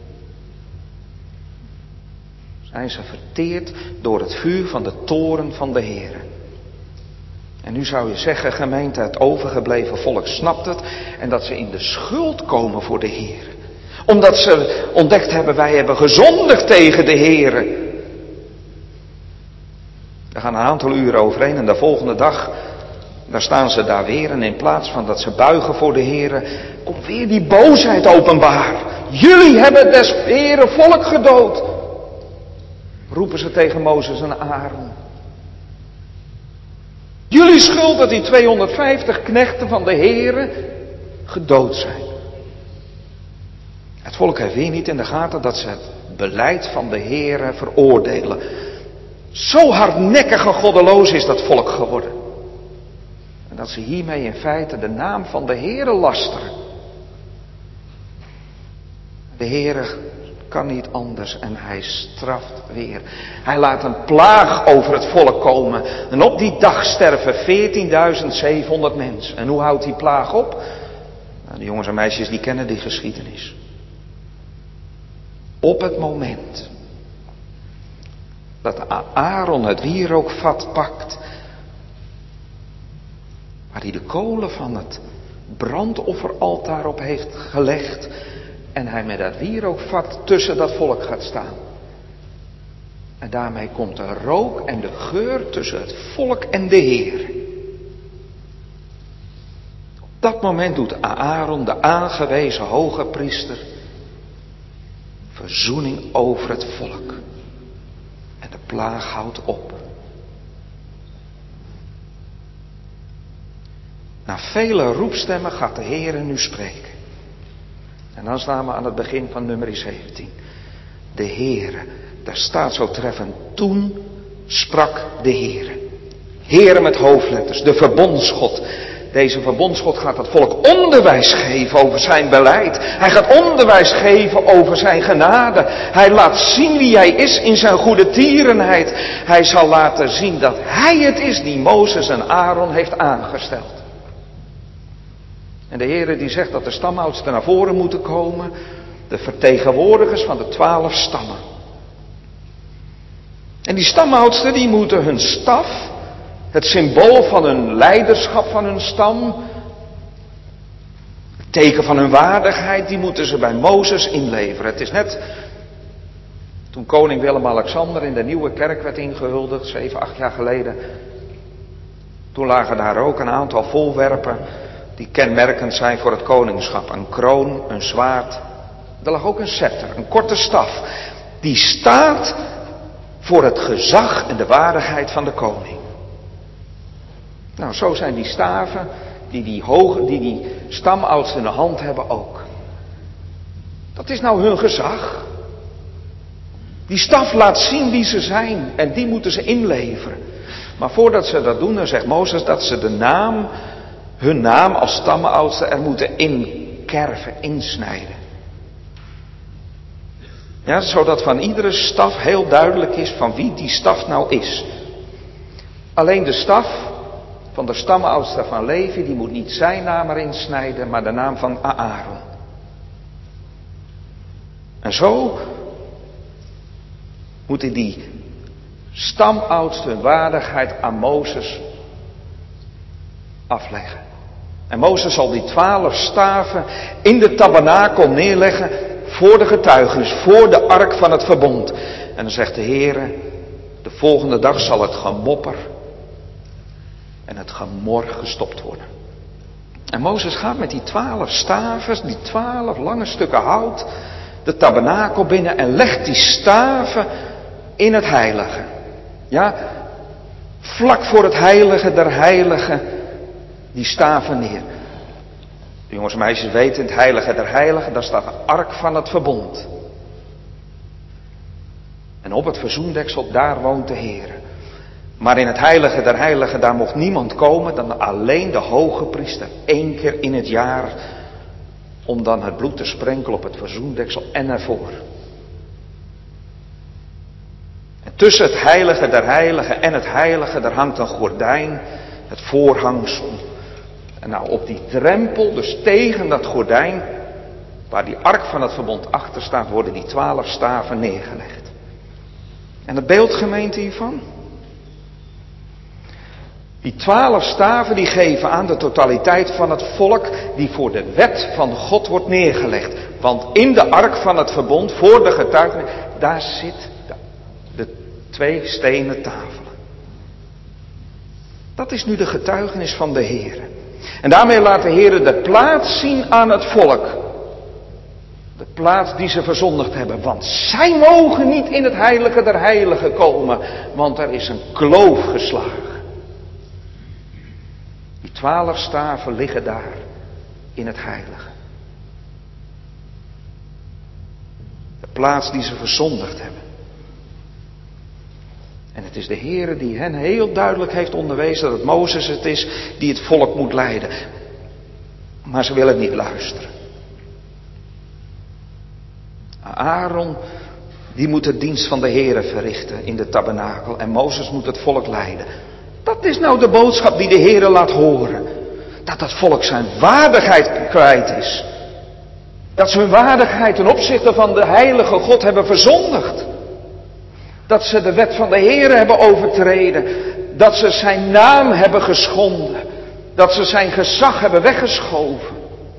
Zijn ze verteerd door het vuur van de toorn van de Heere. En nu zou je zeggen, gemeente, het overgebleven volk snapt het. En dat ze in de schuld komen voor de Heere. Omdat ze ontdekt hebben, wij hebben gezondigd tegen de Heere. Er gaan een aantal uren overheen en de volgende dag, daar staan ze daar weer. En in plaats van dat ze buigen voor de Heere, komt weer die boosheid openbaar. Jullie hebben des Heere volk gedood. Roepen ze tegen Mozes en Aaron. Jullie schuld dat die tweehonderdvijftig knechten van de Heere gedood zijn. Het volk heeft weer niet in de gaten dat ze het beleid van de Heere veroordelen. Zo hardnekkig en goddeloos is dat volk geworden. En dat ze hiermee in feite de naam van de Heere lasteren. De Heere kan niet anders en hij straft weer. Hij laat een plaag over het volk komen. En op die dag sterven veertienduizend zevenhonderd mensen. En hoe houdt die plaag op? Nou, de jongens en meisjes die kennen die geschiedenis. Op het moment dat Aaron het wierookvat pakt, waar hij de kolen van het brandofferaltaar op heeft gelegd, en hij met dat wierookvat tussen dat volk gaat staan. En daarmee komt de rook en de geur tussen het volk en de Heer. Op dat moment doet Aaron, de aangewezen hoge priester, verzoening over het volk. En de plaag houdt op. Na vele roepstemmen gaat de Heer nu spreken. En dan staan we aan het begin van nummer zeventien. De Heere, daar staat zo treffend, toen sprak de Heere. Heere met hoofdletters, de verbondsgod. Deze verbondsgod gaat het volk onderwijs geven over zijn beleid. Hij gaat onderwijs geven over zijn genade. Hij laat zien wie hij is in zijn goede tierenheid. Hij zal laten zien dat hij het is die Mozes en Aaron heeft aangesteld. En de Heere die zegt dat de stamoudsten naar voren moeten komen. De vertegenwoordigers van de twaalf stammen. En die stamoudsten die moeten hun staf, het symbool van hun leiderschap van hun stam, het teken van hun waardigheid, die moeten ze bij Mozes inleveren. Het is net toen koning Willem-Alexander in de nieuwe kerk werd ingehuldigd, zeven, acht jaar geleden. Toen lagen daar ook een aantal voorwerpen die kenmerkend zijn voor het koningschap. Een kroon, een zwaard. Er lag ook een scepter, een korte staf. Die staat voor het gezag en de waardigheid van de koning. Nou, zo zijn die staven die die, hoge, die, die stamoudsten in de hand hebben ook. Dat is nou hun gezag. Die staf laat zien wie ze zijn en die moeten ze inleveren. Maar voordat ze dat doen, dan zegt Mozes dat ze de naam, hun naam als stamoudsten er moeten inkerven, insnijden. Ja, zodat van iedere staf heel duidelijk is van wie die staf nou is. Alleen de staf van de stamoudste van Levi, die moet niet zijn naam erin snijden, maar de naam van Aaron. En zo moeten die stamoudsten hun waardigheid aan Mozes afleggen. En Mozes zal die twaalf staven in de tabernakel neerleggen voor de getuigenis, voor de ark van het verbond. En dan zegt de Heere, de volgende dag zal het gemopper en het gemor gestopt worden. En Mozes gaat met die twaalf staven, die twaalf lange stukken hout, de tabernakel binnen en legt die staven in het heilige. Ja, vlak voor het heilige der heiligen, die staven neer. De jongens en meisjes weten, in het heilige der heiligen, daar staat de ark van het verbond. En op het verzoendeksel, daar woont de Heer. Maar in het heilige der heiligen, daar mocht niemand komen dan alleen de hoge priester. Eén keer in het jaar, om dan het bloed te sprenkelen op het verzoendeksel en ervoor. En tussen het heilige der heiligen en het heilige, daar hangt een gordijn, het voorhangsel. En nou op die drempel, dus tegen dat gordijn, waar die ark van het verbond achter staat, worden die twaalf staven neergelegd. En het beeldgemeente hiervan? Die twaalf staven die geven aan de totaliteit van het volk die voor de wet van God wordt neergelegd. Want in de ark van het verbond, voor de getuigenis, daar zit de, de twee stenen tafelen. Dat is nu de getuigenis van de Heer. En daarmee laat de Heer de plaats zien aan het volk. De plaats die ze verzondigd hebben. Want zij mogen niet in het heilige der heiligen komen. Want er is een kloof geslagen. Die twaalf staven liggen daar in het heilige. De plaats die ze verzondigd hebben. En het is de Heere die hen heel duidelijk heeft onderwezen dat het Mozes het is die het volk moet leiden. Maar ze willen niet luisteren. Aaron, die moet de dienst van de Heere verrichten in de tabernakel. En Mozes moet het volk leiden. Dat is nou de boodschap die de Heere laat horen. Dat het volk zijn waardigheid kwijt is. Dat ze hun waardigheid ten opzichte van de heilige God hebben verzondigd. Dat ze de wet van de Heere hebben overtreden. Dat ze zijn naam hebben geschonden. Dat ze zijn gezag hebben weggeschoven.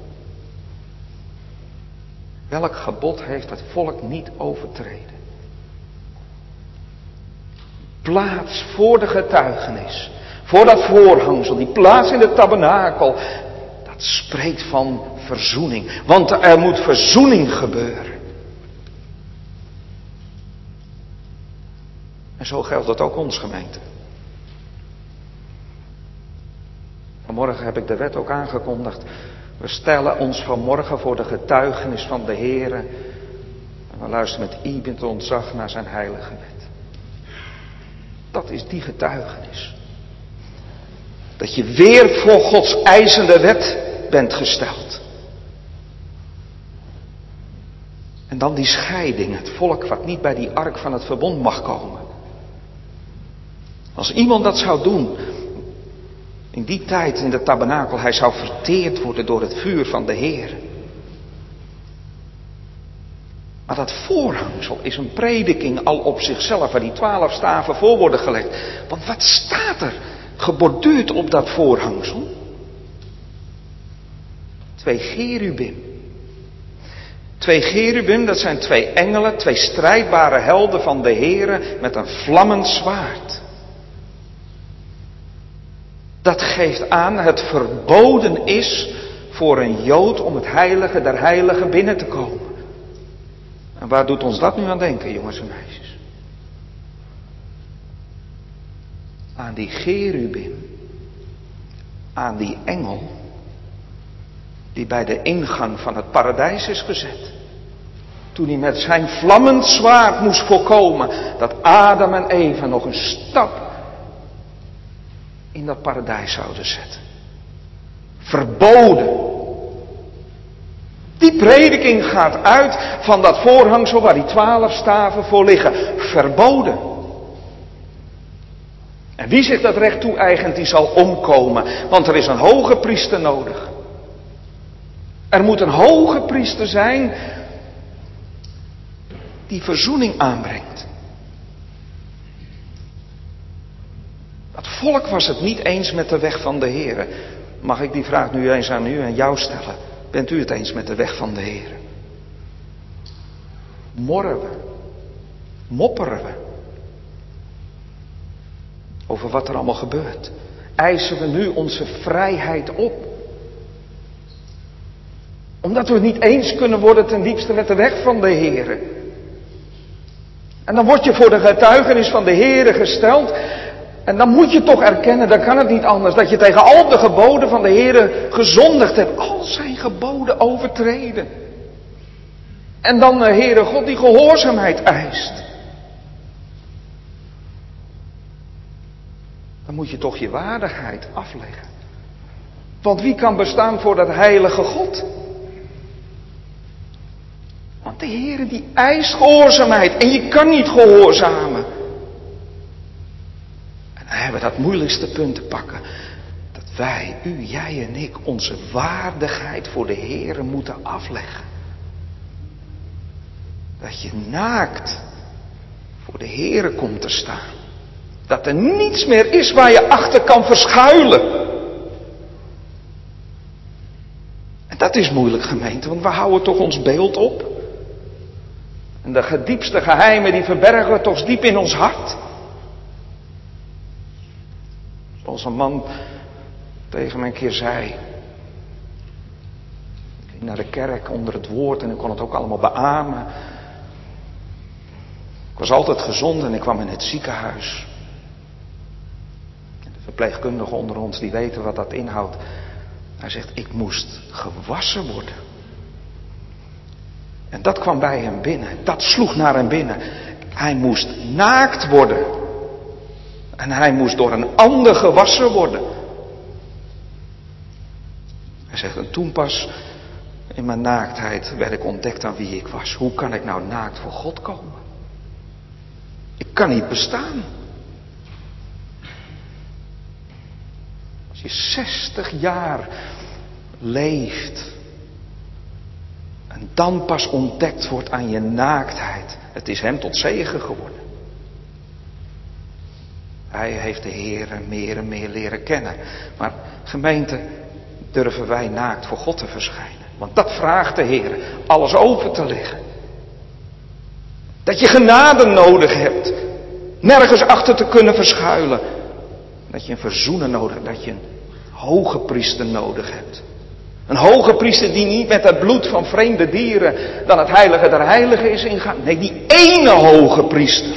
Welk gebod heeft het volk niet overtreden? Plaats voor de getuigenis. Voor dat voorhangsel. Die plaats in de tabernakel. Dat spreekt van verzoening. Want er moet verzoening gebeuren. En zo geldt dat ook ons, gemeente. Vanmorgen heb ik de wet ook aangekondigd. We stellen ons vanmorgen voor de getuigenis van de Heere. En we luisteren met iebend ontzag naar zijn heilige wet. Dat is die getuigenis. Dat je weer voor Gods eisende wet bent gesteld. En dan die scheiding, het volk wat niet bij die ark van het verbond mag komen. Als iemand dat zou doen, in die tijd in de tabernakel, hij zou verteerd worden door het vuur van de Heer. Maar dat voorhangsel is een prediking al op zichzelf, waar die twaalf staven voor worden gelegd. Want wat staat er geborduurd op dat voorhangsel? Twee cherubim. Twee cherubim, dat zijn twee engelen, twee strijdbare helden van de Heere met een vlammend zwaard. Dat geeft aan, het verboden is voor een Jood om het heilige der heiligen binnen te komen. En waar doet ons dat nu aan denken, jongens en meisjes? Aan die cherubim, aan die engel, die bij de ingang van het paradijs is gezet. Toen hij met zijn vlammend zwaard moest voorkomen dat Adam en Eva nog een stap in dat paradijs zouden zetten. Verboden. Die prediking gaat uit van dat voorhangsel waar die twaalf staven voor liggen. Verboden. En wie zich dat recht toe-eigent, die zal omkomen. Want er is een hoge priester nodig. Er moet een hoge priester zijn die verzoening aanbrengt. Het volk was het niet eens met de weg van de Heere. Mag ik die vraag nu eens aan u en jou stellen? Bent u het eens met de weg van de Heere? Morren we? Mopperen we? Over wat er allemaal gebeurt? Eisen we nu onze vrijheid op? Omdat we het niet eens kunnen worden ten diepste met de weg van de Heere. En dan word je voor de getuigenis van de Heere gesteld. En dan moet je toch erkennen, dan kan het niet anders, dat je tegen al de geboden van de Heere gezondigd hebt. Al zijn geboden overtreden. En dan de Heere God die gehoorzaamheid eist. Dan moet je toch je waardigheid afleggen. Want wie kan bestaan voor dat heilige God? Want de Heere die eist gehoorzaamheid en je kan niet gehoorzamen. En dan hebben we dat moeilijkste punt te pakken. Dat wij, u, jij en ik, onze waardigheid voor de Heere moeten afleggen. Dat je naakt voor de Heere komt te staan. Dat er niets meer is waar je achter kan verschuilen. En dat is moeilijk, gemeente, want we houden toch ons beeld op. En de diepste geheimen die verbergen we toch diep in ons hart. Zoals een man tegen me een keer zei. Ik ging naar de kerk onder het woord en ik kon het ook allemaal beamen. Ik was altijd gezond en ik kwam in het ziekenhuis. De verpleegkundigen onder ons die weten wat dat inhoudt. Hij zegt, ik moest gewassen worden. En dat kwam bij hem binnen. Dat sloeg naar hem binnen. Hij moest naakt worden. En hij moest door een ander gewassen worden. Hij zegt, en toen pas In mijn naaktheid werd ik ontdekt aan wie ik was. Hoe kan ik nou naakt voor God komen? Ik kan niet bestaan. Als je zestig jaar leeft en dan pas ontdekt wordt aan je naaktheid. Het is hem tot zegen geworden. Hij heeft de Heer meer en meer leren kennen. Maar gemeente, durven wij naakt voor God te verschijnen? Want dat vraagt de Heer, alles open te leggen. Dat je genade nodig hebt. Nergens achter te kunnen verschuilen. Dat je een verzoener nodig hebt. Dat je een hoge priester nodig hebt. Een hoge priester die niet met het bloed van vreemde dieren dan het heilige der heiligen is ingaan. Nee, die ene hoge priester.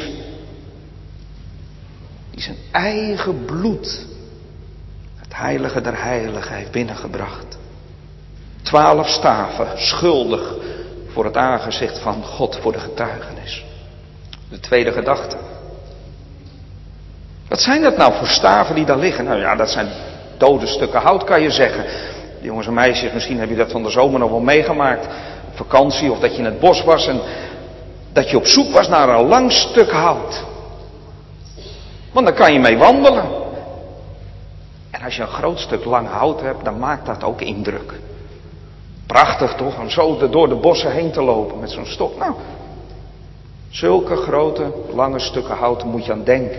Die zijn eigen bloed het heilige der heiligen heeft binnengebracht. Twaalf staven, schuldig voor het aangezicht van God, voor de getuigenis. De tweede gedachte. Wat zijn dat nou voor staven die daar liggen? Nou ja, dat zijn dode stukken hout, kan je zeggen. Jongens en meisjes, misschien heb je dat van de zomer nog wel meegemaakt. Op vakantie, of dat je in het bos was en dat je op zoek was naar een lang stuk hout. Want daar kan je mee wandelen. En als je een groot stuk lang hout hebt, dan maakt dat ook indruk. Prachtig toch, om zo door de bossen heen te lopen met zo'n stok. Nou, zulke grote, lange stukken hout moet je aan denken.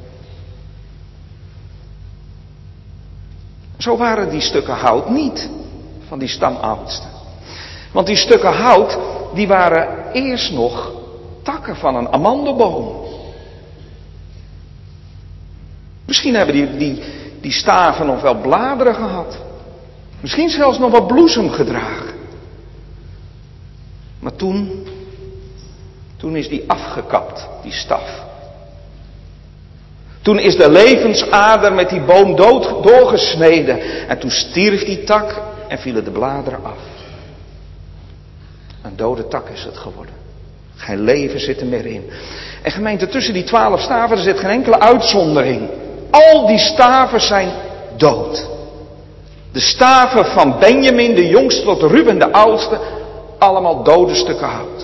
Zo waren die stukken hout niet van die stamoudsten. Want die stukken hout, die waren eerst nog takken van een amandelboom. Misschien hebben die, die, die staven nog wel bladeren gehad. Misschien zelfs nog wat bloesem gedragen. Maar toen, toen is die afgekapt, die staf. Toen is de levensader met die boom dood doorgesneden. En toen stierf die tak en vielen de bladeren af. Een dode tak is het geworden. Geen leven zit er meer in. En gemeente, tussen die twaalf staven er zit geen enkele uitzondering. Al die staven zijn dood. De staven van Benjamin, de jongste, tot Ruben, de oudste. Allemaal dode stukken hout.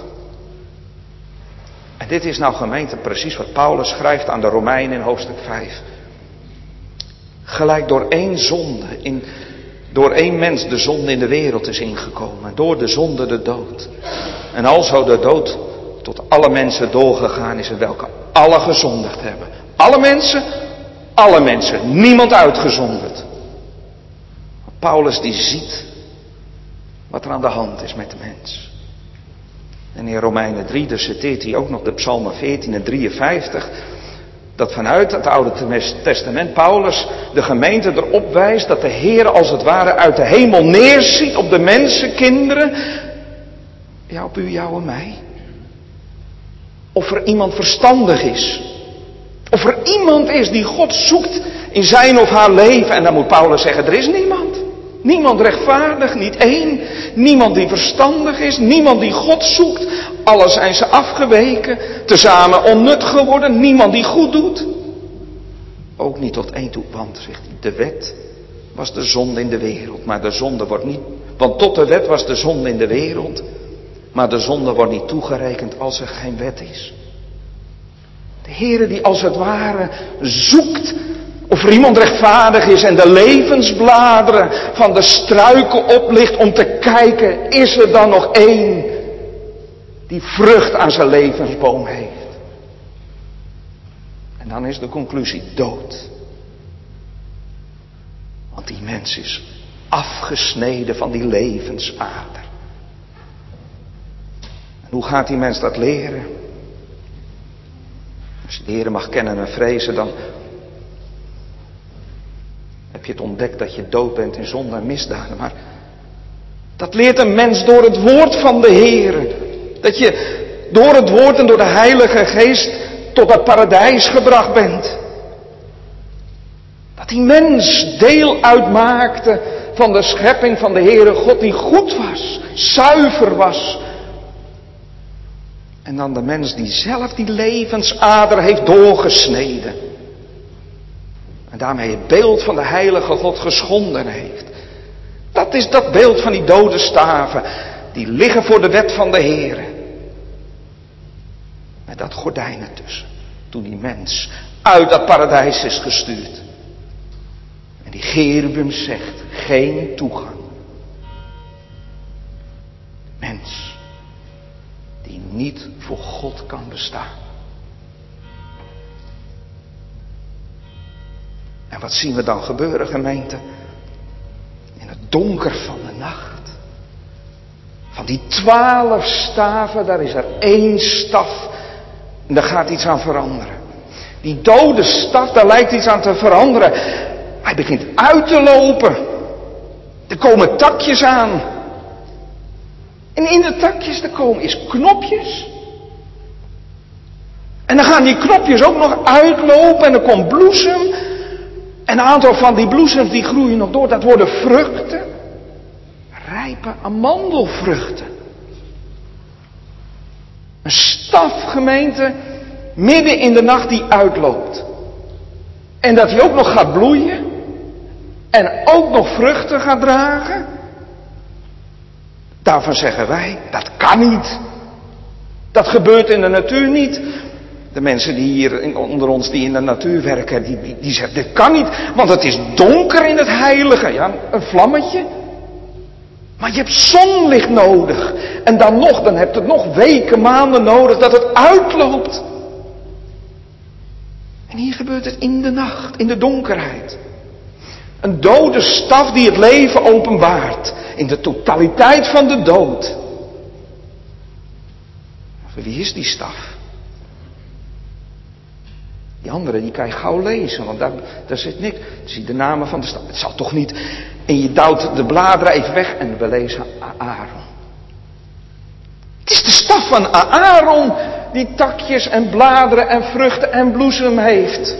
En dit is nou gemeente precies wat Paulus schrijft aan de Romeinen in hoofdstuk vijf. Gelijk door één zonde, in, door één mens de zonde in de wereld is ingekomen. En door de zonde de dood. En alzo de dood tot alle mensen doorgegaan is, en welke alle gezondigd hebben. Alle mensen, alle mensen, niemand uitgezonderd. Paulus die ziet wat er aan de hand is met de mens. En in Romeinen drie, dus citeert hij ook nog de Psalmen veertien en drieënvijftig. Dat vanuit het Oude Testament Paulus de gemeente erop wijst dat de Heer als het ware uit de hemel neerziet op de mensenkinderen. Ja, op u, jou en mij. Of er iemand verstandig is. Of er iemand is die God zoekt in zijn of haar leven. En dan moet Paulus zeggen, er is niemand. Niemand rechtvaardig, niet één. Niemand die verstandig is. Niemand die God zoekt. Alle zijn ze afgeweken. Tezamen onnut geworden. Niemand die goed doet. Ook niet tot één toe. Want, zegt hij, de wet was de zonde in de wereld. Maar de zonde wordt niet... Want tot de wet was de zonde in de wereld. Maar de zonde wordt niet toegerekend als er geen wet is. De Heere die als het ware zoekt of er iemand rechtvaardig is en de levensbladeren van de struiken oplicht om te kijken, is er dan nog één die vrucht aan zijn levensboom heeft. En dan is de conclusie dood. Want die mens is afgesneden van die levensader. En hoe gaat die mens dat leren? Als je de Heere mag kennen en vrezen, dan heb je het ontdekt dat je dood bent in zonde en misdaden. Maar dat leert een mens door het woord van de Heere. Dat je door het woord en door de Heilige Geest tot het paradijs gebracht bent. Dat die mens deel uitmaakte van de schepping van de Heere God die goed was, zuiver was. En dan de mens die zelf die levensader heeft doorgesneden. En daarmee het beeld van de heilige God geschonden heeft. Dat Dat is dat beeld van die dode staven. Die liggen voor de wet van de Heere. Met dat gordijn ertussen. Toen die mens uit dat paradijs is gestuurd. En die cherubim zegt, geen toegang. Mens die niet voor God kan bestaan. En wat zien we dan gebeuren, gemeente? In het donker van de nacht. Van die twaalf staven, daar is er één staf. En daar gaat iets aan veranderen. Die dode staf, daar lijkt iets aan te veranderen. Hij begint uit te lopen. Er komen takjes aan. En in de takjes te komen is knopjes. En dan gaan die knopjes ook nog uitlopen en er komt bloesem. En een aantal van die bloesems die groeien nog door. Dat worden vruchten. Rijpe amandelvruchten. Een staf, gemeente, midden in de nacht die uitloopt. En dat hij ook nog gaat bloeien. En ook nog vruchten gaat dragen. Daarvan zeggen wij, dat kan niet. Dat gebeurt in de natuur niet. De mensen die hier onder ons die in de natuur werken, die, die, die zeggen, dit kan niet. Want het is donker in het heilige. Ja, een vlammetje. Maar je hebt zonlicht nodig. En dan nog, dan heb je nog weken, maanden nodig dat het uitloopt. En hier gebeurt het in de nacht, in de donkerheid. Een dode staf die het leven openbaart. In de totaliteit van de dood. Wie is die staf? Die andere, die kan je gauw lezen, want daar, daar zit niks. Zie de namen van de staf. Het zal toch niet. En je duwt de bladeren even weg en we lezen Aaron. Het is de staf van Aaron die takjes en bladeren en vruchten en bloesem heeft.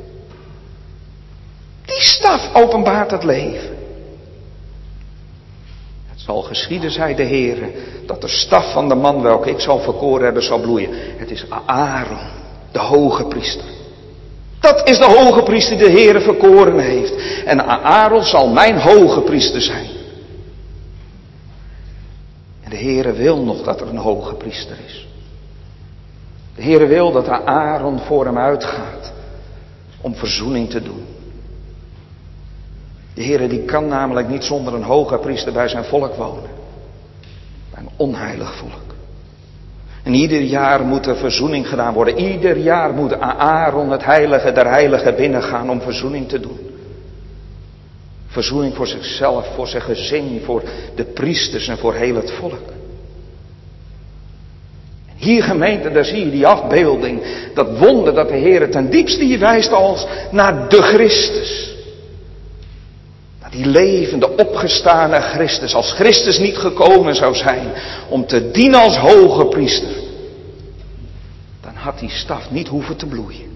Die staf openbaart het leven. Het zal geschieden, zei de Heere, dat de staf van de man welke ik zal verkoren hebben zal bloeien. Het is Aaron, de hoge priester. Dat is de hoge priester die de Heere verkoren heeft. En Aaron zal mijn hoge priester zijn. En de Heere wil nog dat er een hoge priester is. De Heere wil dat Aaron voor hem uitgaat om verzoening te doen. De Heere die kan namelijk niet zonder een hoge priester bij zijn volk wonen. Bij een onheilig volk. En ieder jaar moet er verzoening gedaan worden. Ieder jaar moet Aaron het heilige der heiligen binnengaan om verzoening te doen. Verzoening voor zichzelf, voor zijn gezin, voor de priesters en voor heel het volk. En hier, gemeente, daar zie je die afbeelding. Dat wonder dat de Heer ten diepste hier wijst als naar de Christus. Die levende, opgestane Christus. Als Christus niet gekomen zou zijn om te dienen als hoge priester, dan had die staf niet hoeven te bloeien.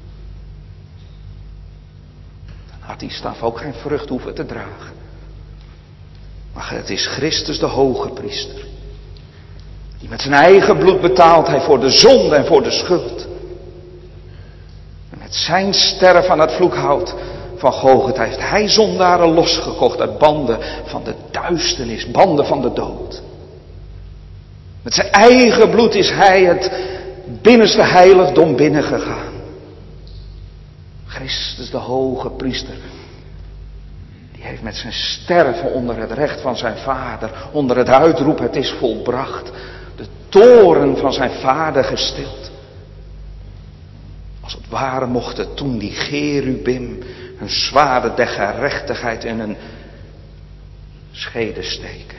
Dan had die staf ook geen vrucht hoeven te dragen. Maar het is Christus de hoge priester. Die met zijn eigen bloed betaalt hij voor de zonde en voor de schuld. En met zijn sterf aan het vloekhout van Golgotha heeft hij zondaren losgekocht uit banden van de duisternis, banden van de dood. Met zijn eigen bloed is hij het binnenste heiligdom binnengegaan. Christus de hoge priester, die heeft met zijn sterven onder het recht van zijn vader, onder het uitroep het is volbracht, de toorn van zijn vader gestild. Als het ware mochten toen die cherubim hun zwaarden der gerechtigheid in een schede steken.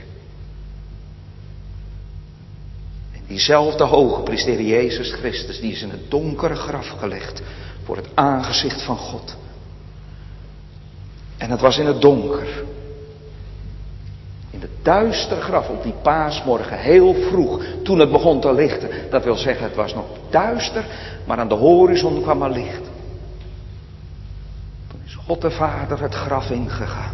En diezelfde hoge priester Jezus Christus, die is in het donkere graf gelegd voor het aangezicht van God. En het was in het donker. In het duistere graf op die paasmorgen, heel vroeg, toen het begon te lichten. Dat wil zeggen, het was nog duister, maar aan de horizon kwam er licht. Toen is God de Vader het graf ingegaan.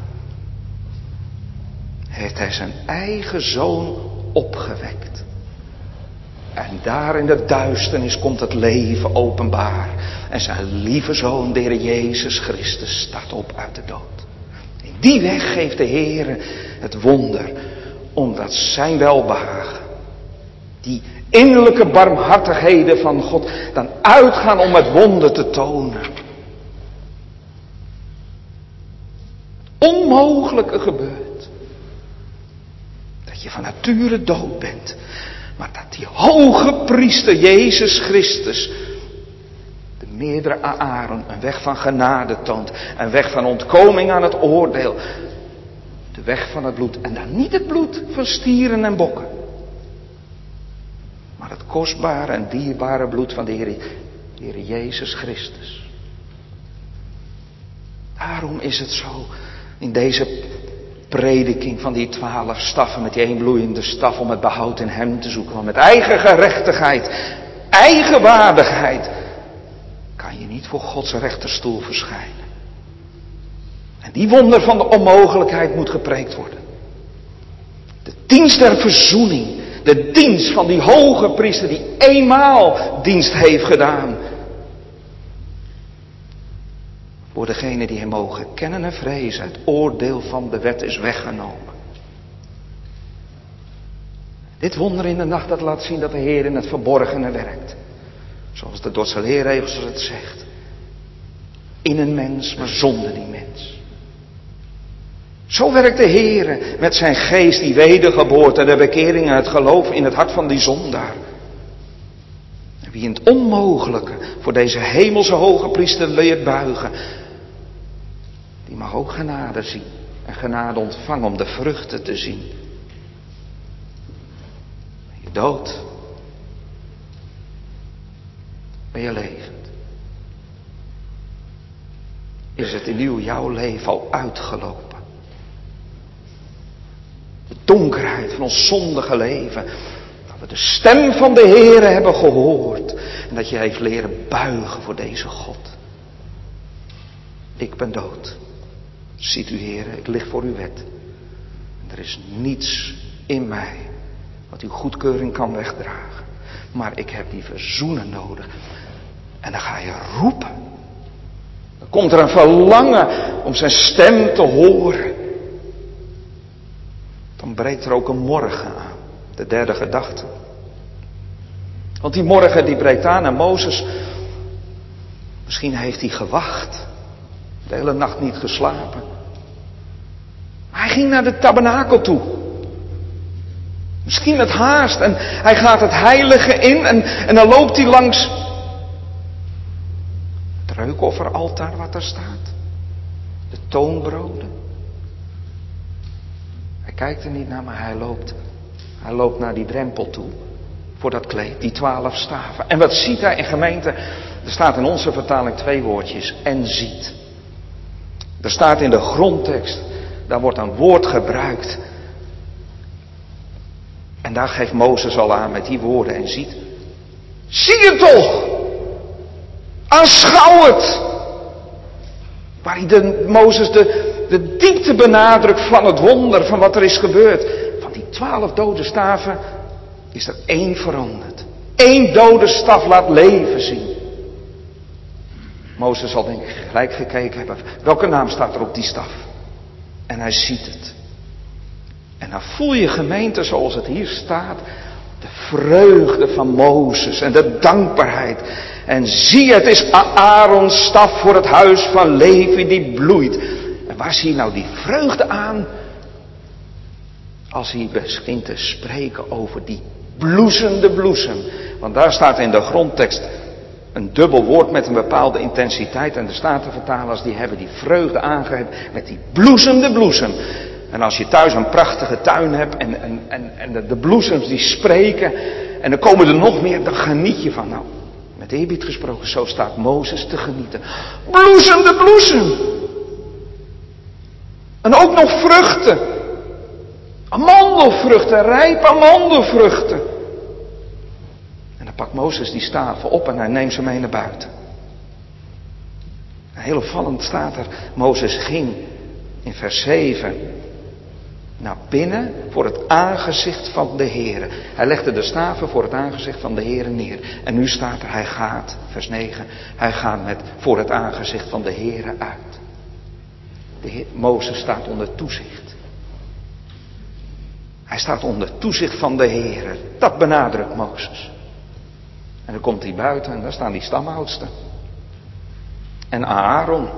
Heeft hij zijn eigen zoon opgewekt. En daar in de duisternis komt het leven openbaar. En zijn lieve zoon, de Heer Jezus Christus, staat op uit de dood. In die weg geeft de Heer het wonder, omdat zijn welbehagen, die innerlijke barmhartigheden van God, dan uitgaan om het wonder te tonen. Het onmogelijke gebeurt. Dat je van nature dood bent. Maar dat die hoge priester Jezus Christus, de meerdere Aaron, een weg van genade toont. Een weg van ontkoming aan het oordeel. De weg van het bloed. En dan niet het bloed van stieren en bokken. Maar het kostbare en dierbare bloed van de Heer, de Heer Jezus Christus. Daarom is het zo in deze prediking van die twaalf staffen met die één bloeiende staf om het behoud in hem te zoeken. Want met eigen gerechtigheid, eigen waardigheid kan je niet voor Gods rechterstoel verschijnen. En die wonder van de onmogelijkheid moet gepreekt worden. De dienst der verzoening. De dienst van die hoge priester die eenmaal dienst heeft gedaan. Voor degenen die hem mogen kennen en vrezen. Het oordeel van de wet is weggenomen. Dit wonder in de nacht dat laat zien dat de Heer in het verborgene werkt. Zoals de Dordtse leerregels het zegt. In een mens, maar zonder die mens. Zo werkt de Heer met zijn geest, die wedergeboorte, de bekering en het geloof in het hart van die zondaar. En wie in het onmogelijke voor deze hemelse hoge priester leert buigen, die mag ook genade zien en genade ontvangen om de vruchten te zien. Ben je dood? Ben je levend? Is het in uw jouw leven al uitgelopen? De donkerheid van ons zondige leven. Dat we de stem van de Heere hebben gehoord. En dat je heeft leren buigen voor deze God. Ik ben dood. Ziet u Heere, ik lig voor uw wet. En er is niets in mij wat uw goedkeuring kan wegdragen. Maar ik heb die verzoener nodig. En dan ga je roepen. Dan komt er een verlangen om zijn stem te horen. Dan breekt er ook een morgen aan. De derde gedachte. Want die morgen die breekt aan en Mozes, misschien heeft hij gewacht. De hele nacht niet geslapen. Maar hij ging naar de tabernakel toe. Misschien met haast. En hij gaat het heilige in en, en dan loopt hij langs het reukofferaltaar wat er staat. De toonbroden. Hij kijkt er niet naar, maar hij loopt. Hij loopt naar die drempel toe. Voor dat kleed, die twaalf staven. En wat ziet hij in gemeente? Er staat in onze vertaling twee woordjes. En ziet. Er staat in de grondtekst. Daar wordt een woord gebruikt. En daar geeft Mozes al aan met die woorden. En ziet. Zie het toch! Aanschouw het! Waar hij de, Mozes de, de diepte benadrukt van het wonder, van wat er is gebeurd. Van die twaalf dode staven is er één veranderd. Eén dode staf laat leven zien. Mozes zal denk ik gelijk gekeken hebben. Welke naam staat er op die staf? En hij ziet het. En dan voel je gemeente zoals het hier staat. De vreugde van Mozes en de dankbaarheid. En zie, het is Aarons staf voor het huis van Levi die bloeit. En waar zie je nou die vreugde aan? Als hij begint te spreken over die bloesende bloesem. Want daar staat in de grondtekst een dubbel woord met een bepaalde intensiteit. En de Statenvertalers die hebben die vreugde aangegeven met die bloesende bloesem. En als je thuis een prachtige tuin hebt en, en, en, en de, de bloesems die spreken. En dan komen er nog meer, dan geniet je van. Nou, met eerbied gesproken, zo staat Mozes te genieten. Bloesende bloesem. En ook nog vruchten. Amandelvruchten, rijpe amandelvruchten. En dan pakt Mozes die staven op en hij neemt ze mee naar buiten. En heel opvallend staat er, Mozes ging in vers zeven naar binnen voor het aangezicht van de Heere. Hij legde de staven voor het aangezicht van de Heere neer. En nu staat er, hij gaat, vers negen, hij gaat met voor het aangezicht van de Heere uit. De Heer, Mozes staat onder toezicht. Hij staat onder toezicht van de Heer. Dat benadrukt Mozes. En dan komt hij buiten en daar staan die stamoudsten. En Aaron.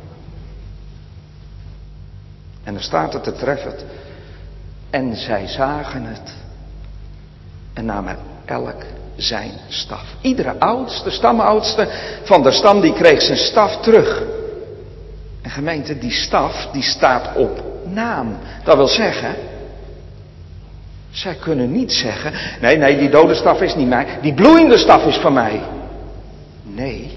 En dan staat het te treffend. En zij zagen het. En namen elk zijn staf. Iedere oudste, stamoudste van de stam, die kreeg zijn staf terug. En gemeente, die staf, die staat op naam. Dat wil zeggen, zij kunnen niet zeggen, nee, nee, die dode staf is niet mij, die bloeiende staf is van mij. Nee.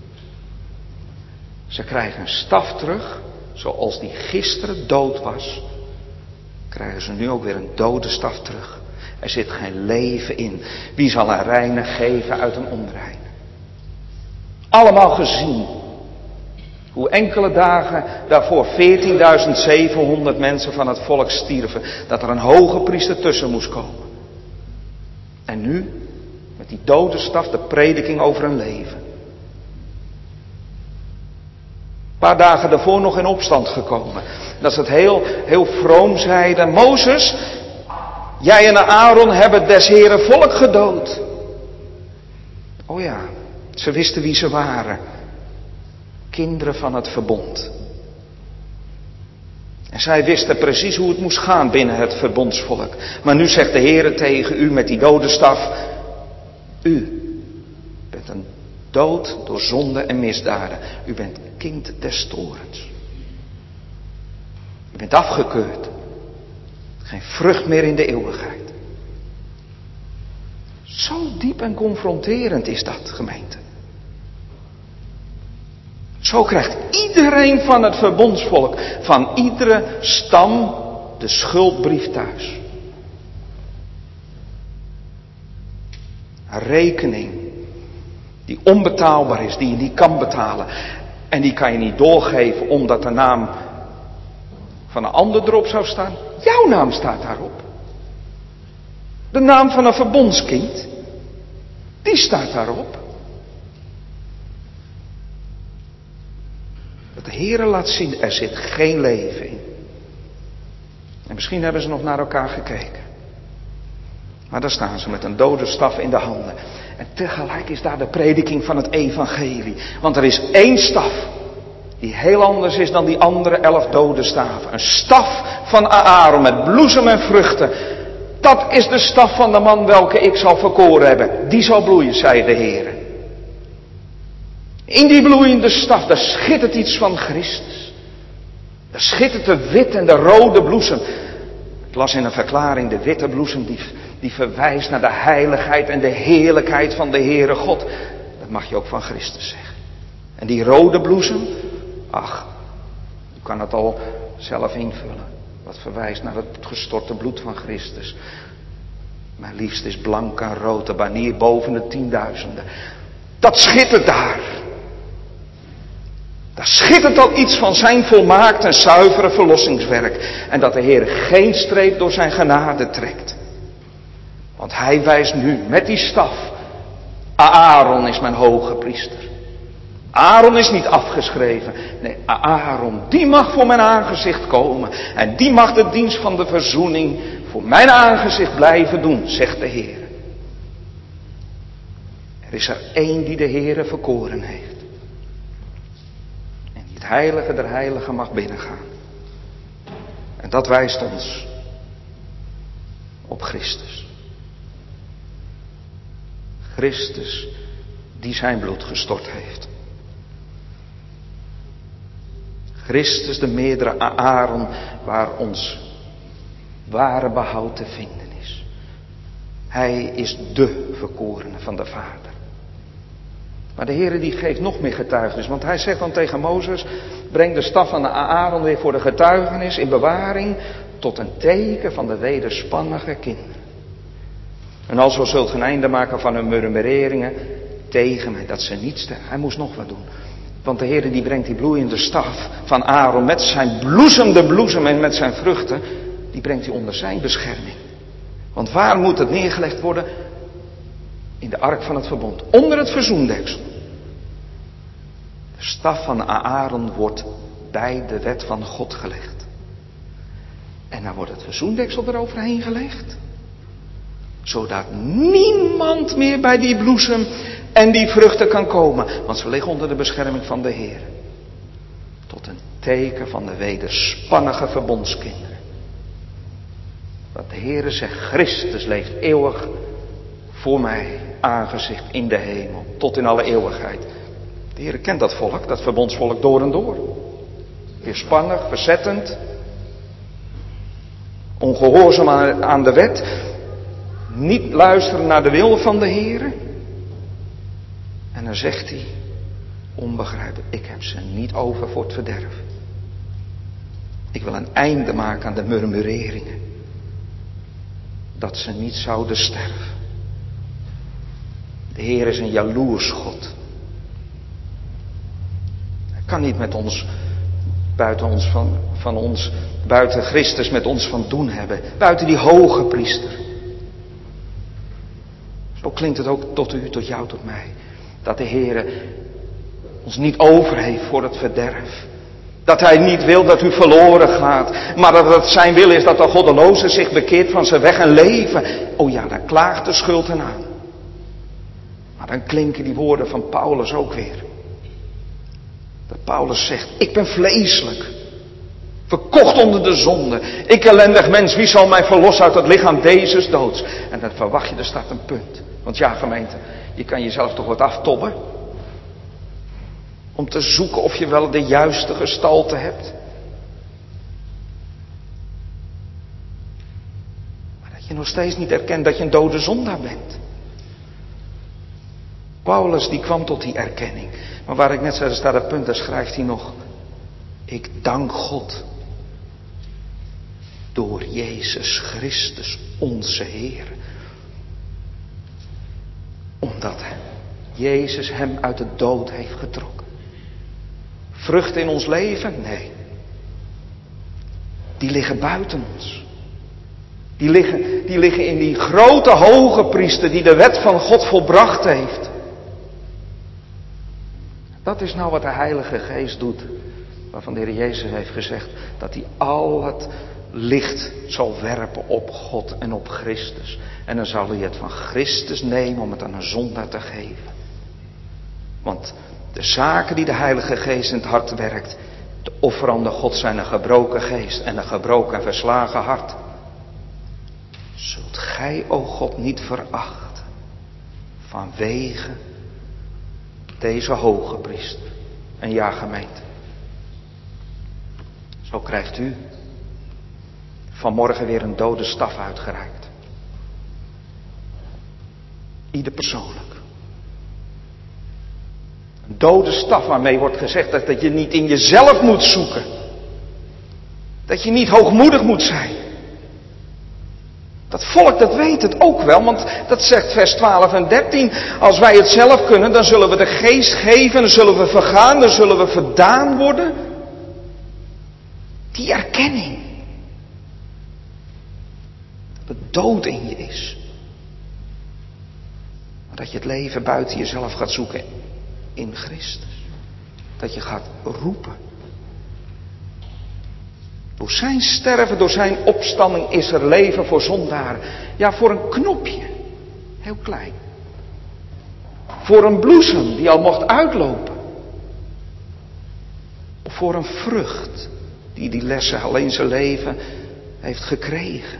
Ze krijgen een staf terug, zoals die gisteren dood was, krijgen ze nu ook weer een dode staf terug. Er zit geen leven in. Wie zal een reine geven uit een onreine? Allemaal gezien. Hoe enkele dagen daarvoor veertienduizend zevenhonderd mensen van het volk stierven. Dat er een hoge priester tussen moest komen. En nu, met die dode staf, de prediking over een leven. Een paar dagen daarvoor nog in opstand gekomen. Dat ze het heel, heel vroom zeiden. Mozes, jij en Aaron hebben des Heren volk gedood. Oh ja, ze wisten wie ze waren. Kinderen van het verbond. En zij wisten precies hoe het moest gaan binnen het verbondsvolk. Maar nu zegt de Heere tegen u met die dode staf. U bent een dood door zonde en misdaden. U bent kind des torens. U bent afgekeurd. Geen vrucht meer in de eeuwigheid. Zo diep en confronterend is dat, gemeente. Zo krijgt iedereen van het verbondsvolk, van iedere stam, de schuldbrief thuis. Een rekening die onbetaalbaar is, die je niet kan betalen. En die kan je niet doorgeven omdat de naam van een ander erop zou staan. Jouw naam staat daarop. De naam van een verbondskind, die staat daarop. Dat de Heere laat zien, er zit geen leven in. En misschien hebben ze nog naar elkaar gekeken. Maar daar staan ze met een dode staf in de handen. En tegelijk is daar de prediking van het evangelie. Want er is één staf die heel anders is dan die andere elf dode staven. Een staf van Aaron met bloesem en vruchten. Dat is de staf van de man welke ik zal verkoren hebben. Die zal bloeien, zei de Heer. In die bloeiende staf, daar schittert iets van Christus. Daar schittert de wit en de rode bloesem. Ik las in een verklaring, de witte bloesem die, die verwijst naar de heiligheid en de heerlijkheid van de Heere God. Dat mag je ook van Christus zeggen. En die rode bloesem, ach, u kan het al zelf invullen. Wat verwijst naar het gestorte bloed van Christus. Mijn liefste is blank en rood, de banier boven de tienduizenden. Dat schittert daar. Daar schittert al iets van zijn volmaakt en zuivere verlossingswerk. En dat de Heer geen streep door zijn genade trekt. Want hij wijst nu met die staf. Aaron is mijn hoge priester. Aaron is niet afgeschreven. Nee, Aaron, die mag voor mijn aangezicht komen. En die mag de dienst van de verzoening voor mijn aangezicht blijven doen, zegt de Heer. Er is er één die de Heere verkoren heeft. En die het heilige der heiligen mag binnengaan. En dat wijst ons op Christus. Christus die zijn bloed gestort heeft. Christus de meerdere Aaron waar ons ware behoud te vinden is. Hij is de verkorene van de Vader. Maar de Heere die geeft nog meer getuigenis. Want hij zegt dan tegen Mozes, breng de staf van de Aaron weer voor de getuigenis in bewaring tot een teken van de wederspannige kinderen. En alzo zult ge een einde maken van hun murmureringen tegen mij, dat ze niets te... Hij moest nog wat doen. Want de Heere die brengt die bloeiende staf van Aaron met zijn bloesemde bloesem en met zijn vruchten, die brengt hij onder zijn bescherming. Want waar moet het neergelegd worden? In de ark van het verbond, onder het verzoendeksel. De staf van Aaron wordt bij de wet van God gelegd. En dan wordt het verzoendeksel eroverheen gelegd. Zodat niemand meer bij die bloesem en die vruchten kan komen. Want ze liggen onder de bescherming van de Heer. Tot een teken van de wederspannige verbondskinderen. Dat de Heere zegt, Christus leeft eeuwig voor mij aangezicht in de hemel. Tot in alle eeuwigheid. De Heere kent dat volk, dat verbondsvolk door en door. Weerspannig, verzettend. Ongehoorzaam aan de wet. Niet luisteren naar de wil van de Heere. En dan zegt hij, onbegrijpelijk, ik heb ze niet over voor het verderf. Ik wil een einde maken aan de murmureringen. Dat ze niet zouden sterven. De Heer is een jaloers God. Hij kan niet met ons, buiten ons van, van ons, buiten Christus met ons van doen hebben. Buiten die hoge priester. Zo klinkt het ook tot u, tot jou, tot mij. Dat de Heer ons niet over heeft voor het verderf. Dat hij niet wil dat u verloren gaat. Maar dat het zijn wil is dat de goddeloze zich bekeert van zijn weg en leven. Oh ja, daar klaagt de schuld hen aan. Maar dan klinken die woorden van Paulus ook weer. Dat Paulus zegt, ik ben vleeselijk. Verkocht onder de zonde. Ik ellendig mens, wie zal mij verlossen uit het lichaam Dezes doods? En dan verwacht je, er staat een punt. Want ja, gemeente, je kan jezelf toch wat aftobben. Om te zoeken of je wel de juiste gestalte hebt. Maar dat je nog steeds niet erkent dat je een dode zondaar bent. Paulus die kwam tot die erkenning. Maar waar ik net zei, er staat een punt, daar schrijft hij nog. Ik dank God. Door Jezus Christus onze Heer. Omdat Jezus hem uit de dood heeft getrokken. Vrucht in ons leven? Nee. Die liggen buiten ons. Die liggen, die liggen in die grote hoge priester die de wet van God volbracht heeft. Dat is nou wat de Heilige Geest doet. Waarvan de Heer Jezus heeft gezegd dat hij al het licht zal werpen op God en op Christus. En dan zal hij het van Christus nemen om het aan een zondaar te geven. Want de zaken die de Heilige Geest in het hart werkt. De offerande God zijn een gebroken geest en een gebroken en verslagen hart. Zult gij, o God, niet verachten vanwege deze hoge priester. En ja, gemeente. Zo krijgt u vanmorgen weer een dode staf uitgereikt. Ieder persoonlijk. Een dode staf waarmee wordt gezegd dat, dat je niet in jezelf moet zoeken. Dat je niet hoogmoedig moet zijn. Dat volk dat weet het ook wel, want dat zegt vers twaalf en dertien. Als wij het zelf kunnen, dan zullen we de geest geven, dan zullen we vergaan, dan zullen we verdaan worden. Die erkenning. Dat het dood in je is. Maar dat je het leven buiten jezelf gaat zoeken in Christus. Dat je gaat roepen. Door zijn sterven, door zijn opstanding is er leven voor zondaren. Ja, voor een knopje. Heel klein. Voor een bloesem die al mocht uitlopen. Of voor een vrucht die die lessen al in zijn leven heeft gekregen.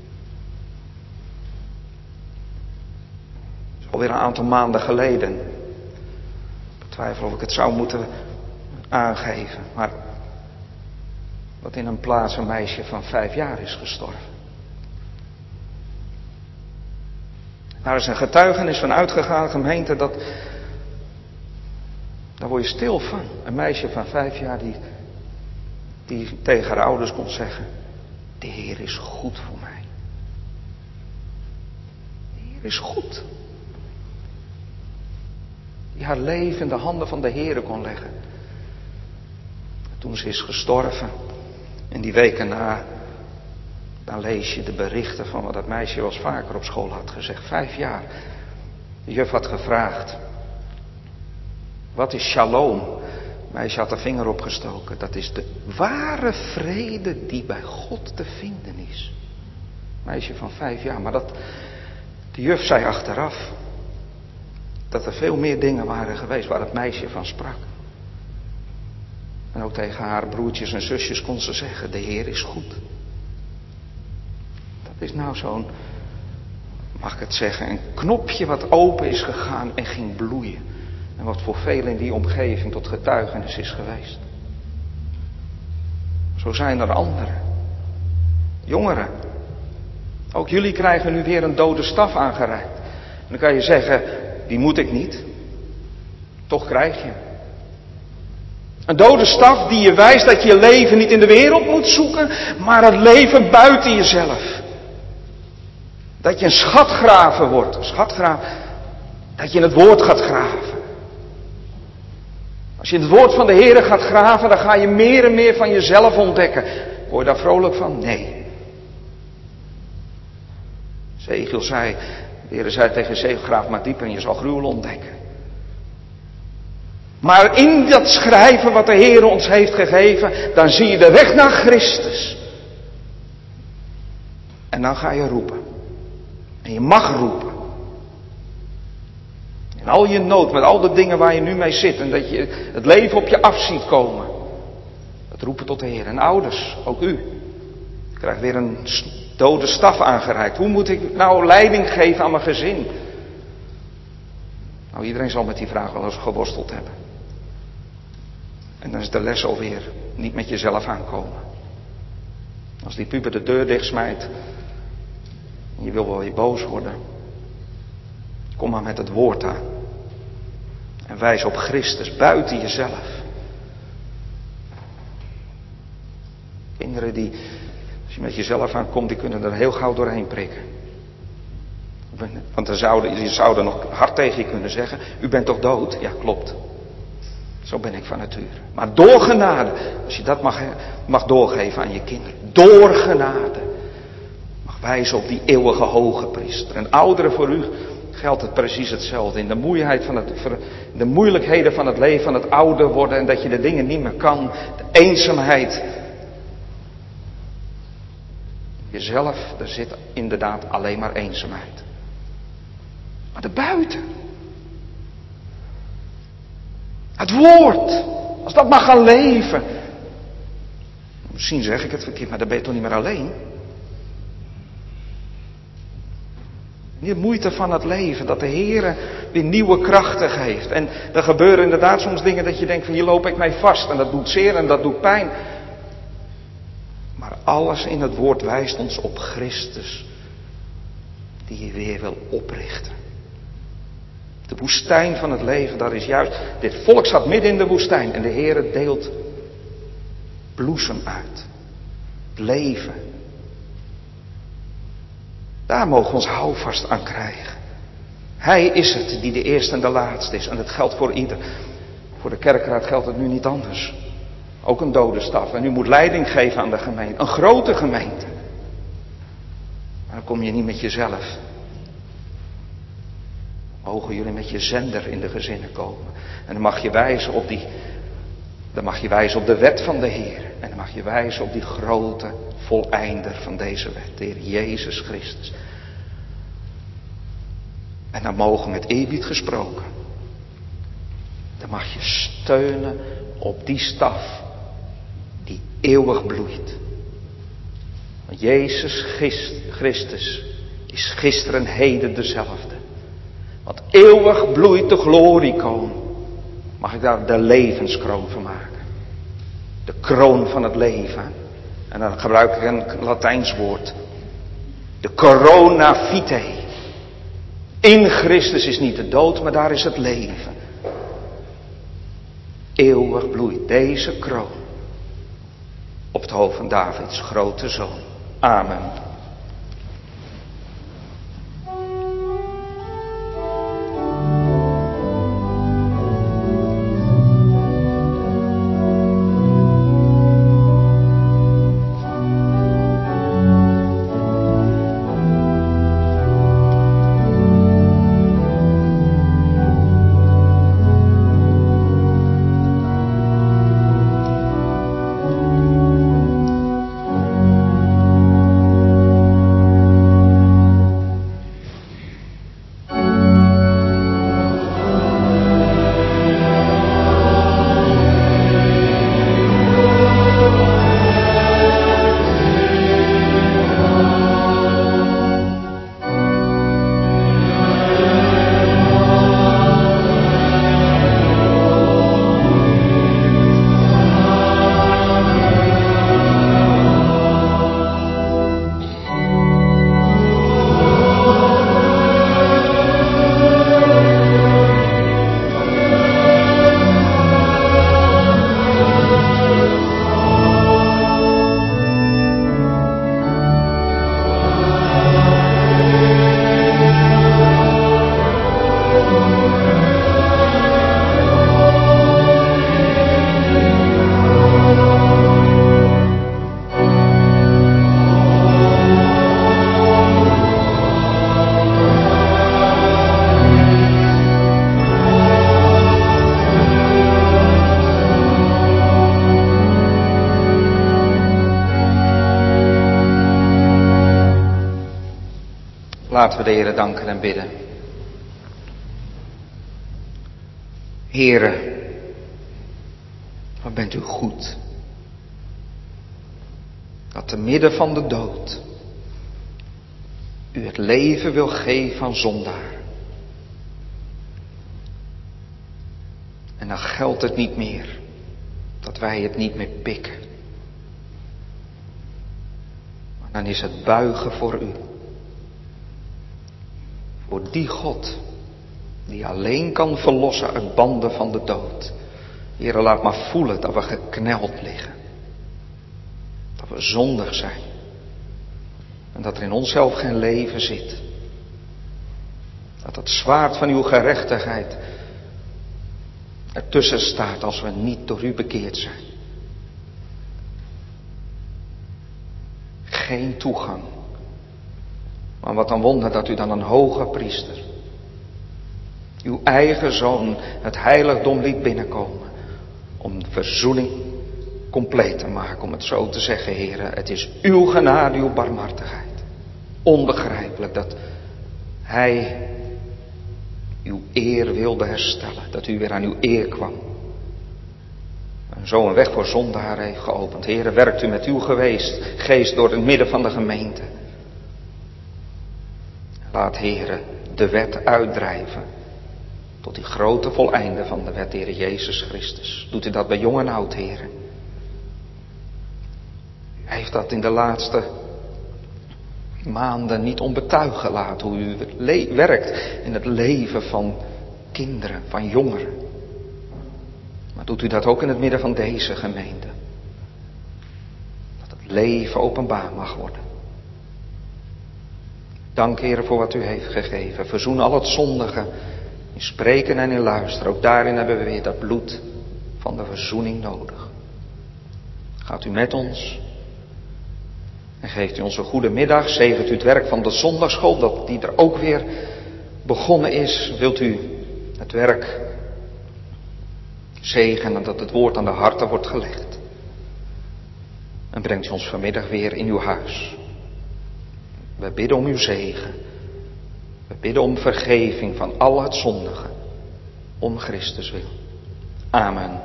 Dat is alweer een aantal maanden geleden. Ik betwijfel of ik het zou moeten aangeven. Maar dat in een plaats een meisje van vijf jaar is gestorven. Daar is een getuigenis van uitgegaan, gemeente, dat... Daar word je stil van. Een meisje van vijf jaar die, die tegen haar ouders kon zeggen... De Heer is goed voor mij. De Heer is goed. Die haar leven in de handen van de Heer kon leggen. Toen ze is gestorven... En die weken na, dan lees je de berichten van wat dat meisje wel eens vaker op school had gezegd. Vijf jaar. De juf had gevraagd, wat is shalom? Meisje had de vinger opgestoken. Dat is de ware vrede die bij God te vinden is. Meisje van vijf jaar. Maar dat, de juf zei achteraf dat er veel meer dingen waren geweest waar het meisje van sprak. En ook tegen haar broertjes en zusjes kon ze zeggen, de Heer is goed. Dat is nou zo'n, mag ik het zeggen, een knopje wat open is gegaan en ging bloeien. En wat voor velen in die omgeving tot getuigenis is geweest. Zo zijn er anderen. Jongeren. Ook jullie krijgen nu weer een dode staf aangereikt. En dan kan je zeggen, die moet ik niet. Toch krijg je hem. Een dode staf die je wijst dat je je leven niet in de wereld moet zoeken, maar het leven buiten jezelf. Dat je een schatgraver wordt. Een schatgraver. Dat je in het woord gaat graven. Als je in het woord van de Heer gaat graven, dan ga je meer en meer van jezelf ontdekken. Word je daar vrolijk van? Nee. Zegel zei, de Heer zei tegen Zegel, graaf maar diep en je zal gruwel ontdekken. Maar in dat schrijven wat de Heer ons heeft gegeven, dan zie je de weg naar Christus. En dan ga je roepen. En je mag roepen. In al je nood, met al de dingen waar je nu mee zit en dat je het leven op je af ziet komen. Het roepen tot de Heer. En ouders, ook u, krijgt weer een dode staf aangereikt. Hoe moet ik nou leiding geven aan mijn gezin? Nou, iedereen zal met die vraag wel eens geworsteld hebben. En dan is de les alweer niet met jezelf aankomen. Als die puber de deur dichtsmijt en je wil wel weer boos worden, kom maar met het woord aan. En wijs op Christus buiten jezelf. Kinderen die, als je met jezelf aankomt, die kunnen er heel gauw doorheen prikken. Want dan zouden, je zou er nog hard tegen je kunnen zeggen, u bent toch dood? Ja, klopt. Zo ben ik van nature. Maar door genade, als je dat mag, mag doorgeven aan je kinderen. Door genade. Mag wijzen op die eeuwige hoge priester. En ouderen, voor u geldt het precies hetzelfde. In de moeilijkheid van het, de moeilijkheden van het leven, van het ouder worden en dat je de dingen niet meer kan. De eenzaamheid. Jezelf, er zit inderdaad alleen maar eenzaamheid. Maar daarbuiten. Het woord. Als dat mag gaan leven. Misschien zeg ik het verkeerd, maar dan ben je toch niet meer alleen. De moeite van het leven. Dat de Heer weer nieuwe krachten geeft. En er gebeuren inderdaad soms dingen dat je denkt van hier loop ik mij vast. En dat doet zeer en dat doet pijn. Maar alles in het woord wijst ons op Christus. Die je weer wil oprichten. De woestijn van het leven, daar is juist, dit volk zat midden in de woestijn en de Heer deelt bloesem uit. Het leven. Daar mogen we ons houvast aan krijgen. Hij is het die de eerste en de laatste is en dat geldt voor ieder. Voor de kerkraad geldt het nu niet anders. Ook een dode staf en u moet leiding geven aan de gemeente. Een grote gemeente. Maar dan kom je niet met jezelf. Mogen jullie met je zender in de gezinnen komen. En dan mag je wijzen op die, dan mag je wijzen op de wet van de Heer. En dan mag je wijzen op die grote voleinder van deze wet. De Heer Jezus Christus. En dan mogen met eerbied gesproken. Dan mag je steunen op die staf die eeuwig bloeit. Want Jezus Christus is gisteren en heden dezelfde. Want eeuwig bloeit de gloriekroon. Mag ik daar de levenskroon van maken? De kroon van het leven. En dan gebruik ik een Latijns woord. De corona vitae. In Christus is niet de dood, maar daar is het leven. Eeuwig bloeit deze kroon. Op het hoofd van Davids grote zoon. Amen. Laten we de Heere danken en bidden. Heere, wat bent u goed. Dat te midden van de dood u het leven wil geven aan zondaar. En dan geldt het niet meer dat wij het niet meer pikken. Maar dan is het buigen voor u. Voor die God die alleen kan verlossen uit banden van de dood. Heere, laat maar voelen dat we gekneld liggen. Dat we zondig zijn. En dat er in onszelf geen leven zit. Dat het zwaard van uw gerechtigheid ertussen staat als we niet door u bekeerd zijn. Geen toegang. Maar wat een wonder dat u dan een hoge priester, uw eigen zoon, het heiligdom liet binnenkomen. Om de verzoening compleet te maken, om het zo te zeggen, Heere. Het is uw genade, uw barmhartigheid. Onbegrijpelijk dat hij uw eer wilde herstellen. Dat u weer aan uw eer kwam. En zo een weg voor zondaren heeft geopend. Heere, werkt u met uw geweest, geest door het midden van de gemeente. Laat, Heere, de wet uitdrijven. Tot die grote voleinde van de wet, Heere Jezus Christus. Doet u dat bij jong en oud, Heere. U heeft dat in de laatste maanden niet onbetuigd gelaten. Hoe u le- werkt in het leven van kinderen, van jongeren. Maar doet u dat ook in het midden van deze gemeente. Dat het leven openbaar mag worden. Dank, Heere, voor wat u heeft gegeven. Verzoen al het zondige in spreken en in luisteren. Ook daarin hebben we weer dat bloed van de verzoening nodig. Gaat u met ons en geeft u ons een goede middag. Zegent u het werk van de zondagschool, dat die er ook weer begonnen is. Wilt u het werk zegenen, dat het woord aan de harten wordt gelegd. En brengt u ons vanmiddag weer in uw huis. We bidden om uw zegen. We bidden om vergeving van al het zondige. Om Christus wil. Amen.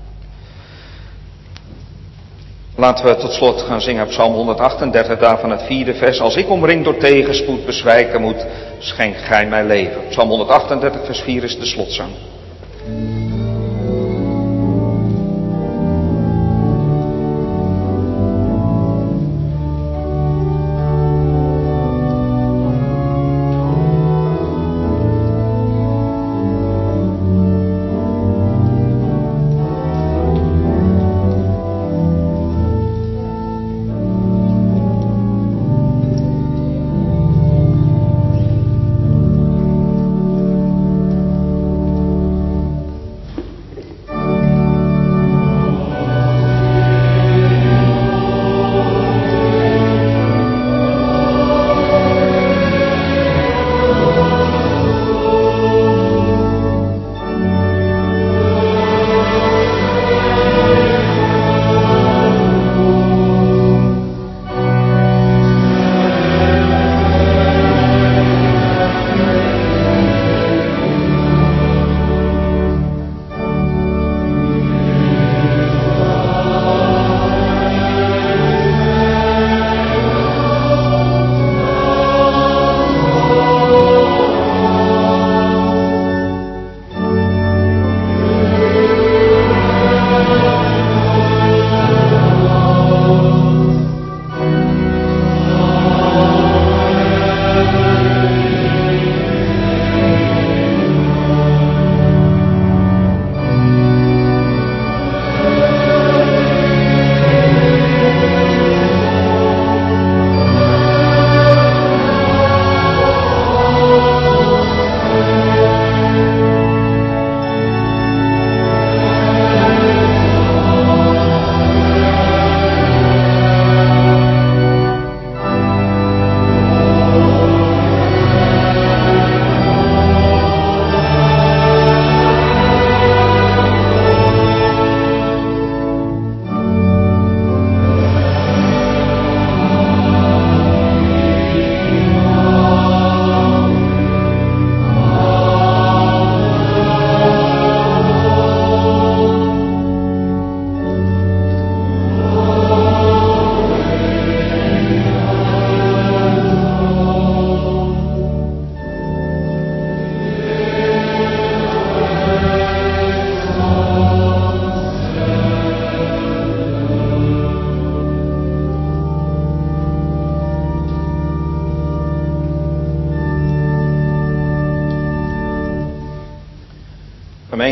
Laten we tot slot gaan zingen op Psalm honderdachtendertig, daarvan het vierde vers. Als ik omringd door tegenspoed bezwijken moet, schenk gij mij leven. Psalm honderdachtendertig, vers vier is de slotzang.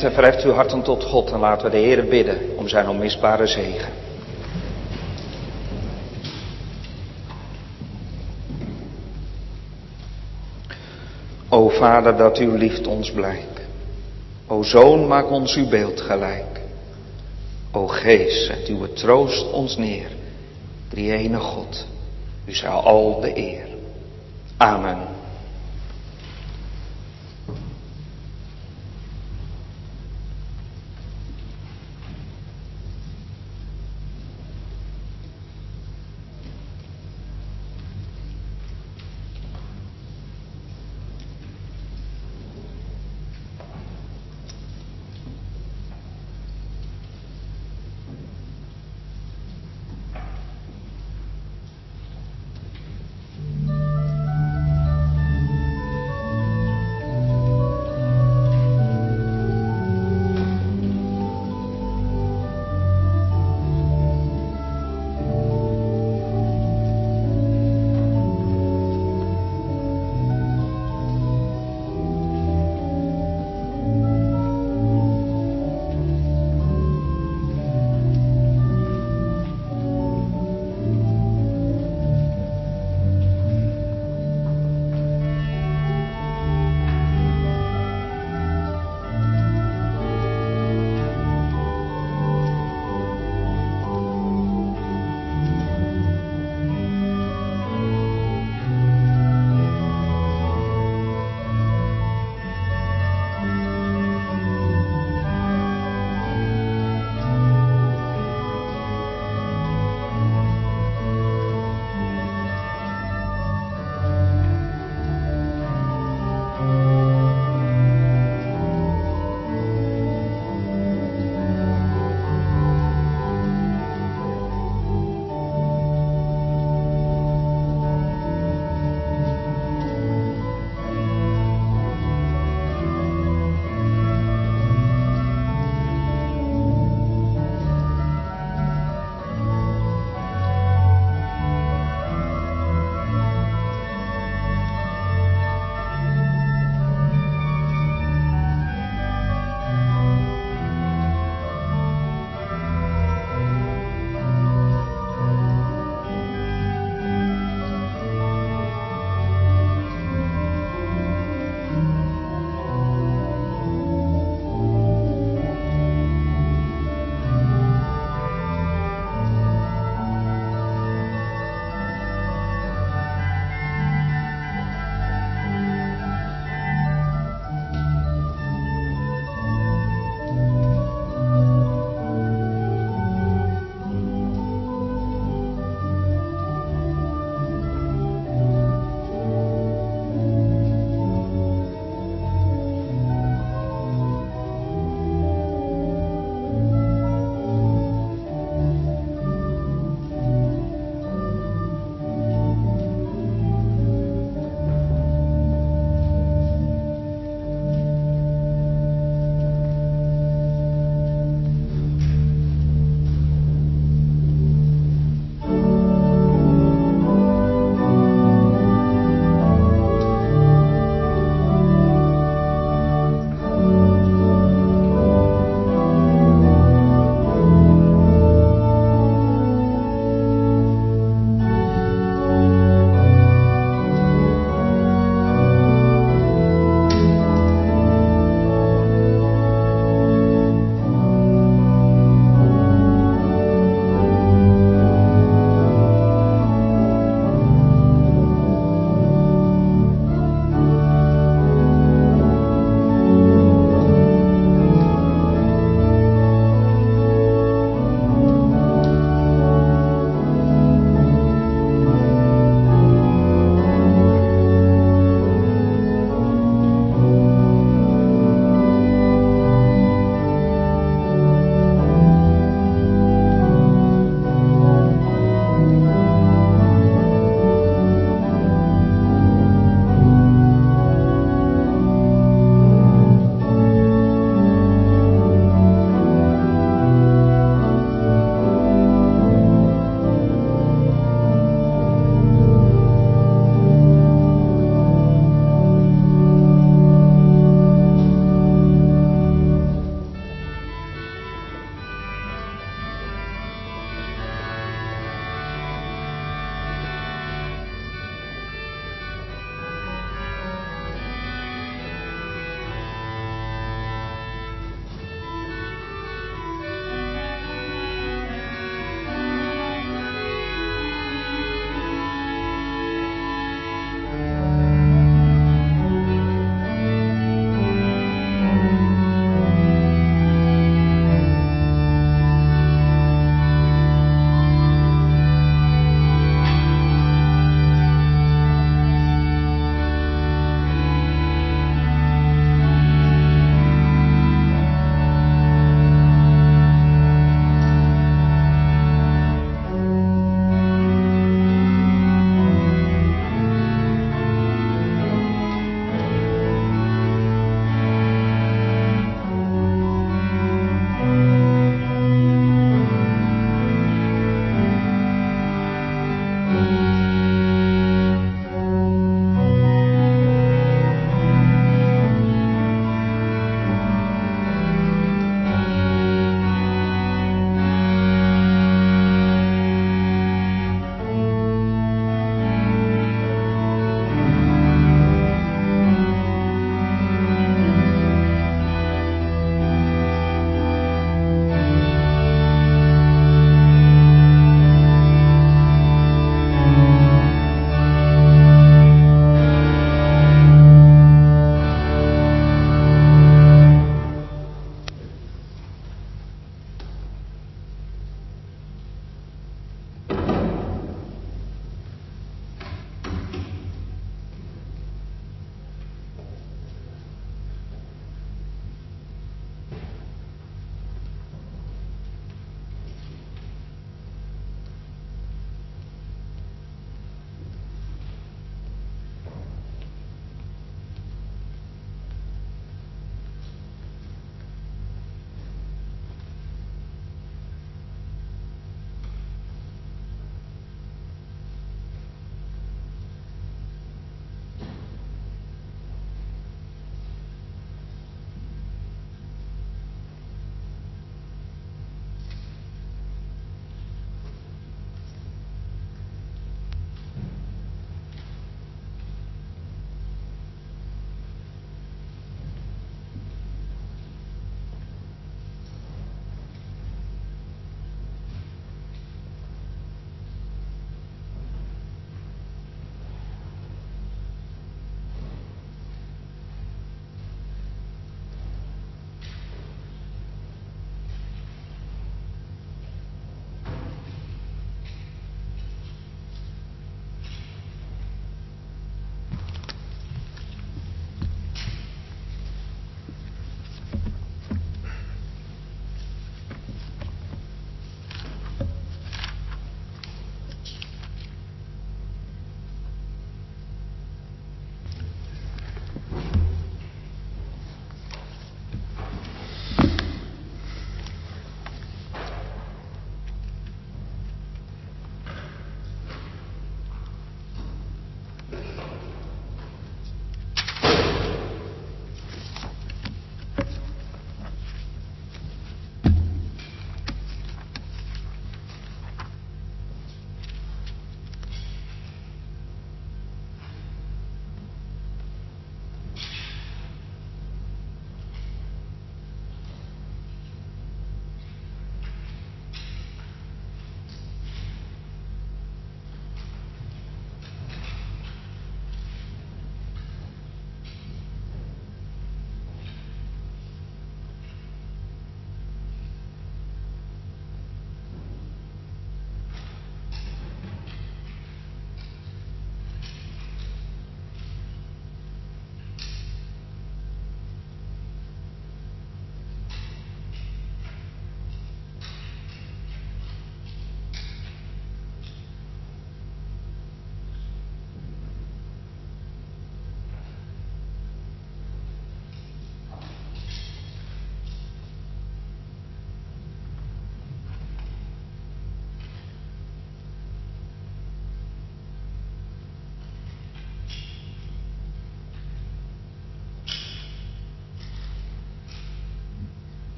Gemeente, verheft uw harten tot God en laten we de Heere bidden om zijn onmisbare zegen. O Vader, dat uw liefde ons blijkt. O Zoon, maak ons uw beeld gelijk. O Geest, zet uw troost ons neer. Drie-ene God, u zij al de eer. Amen.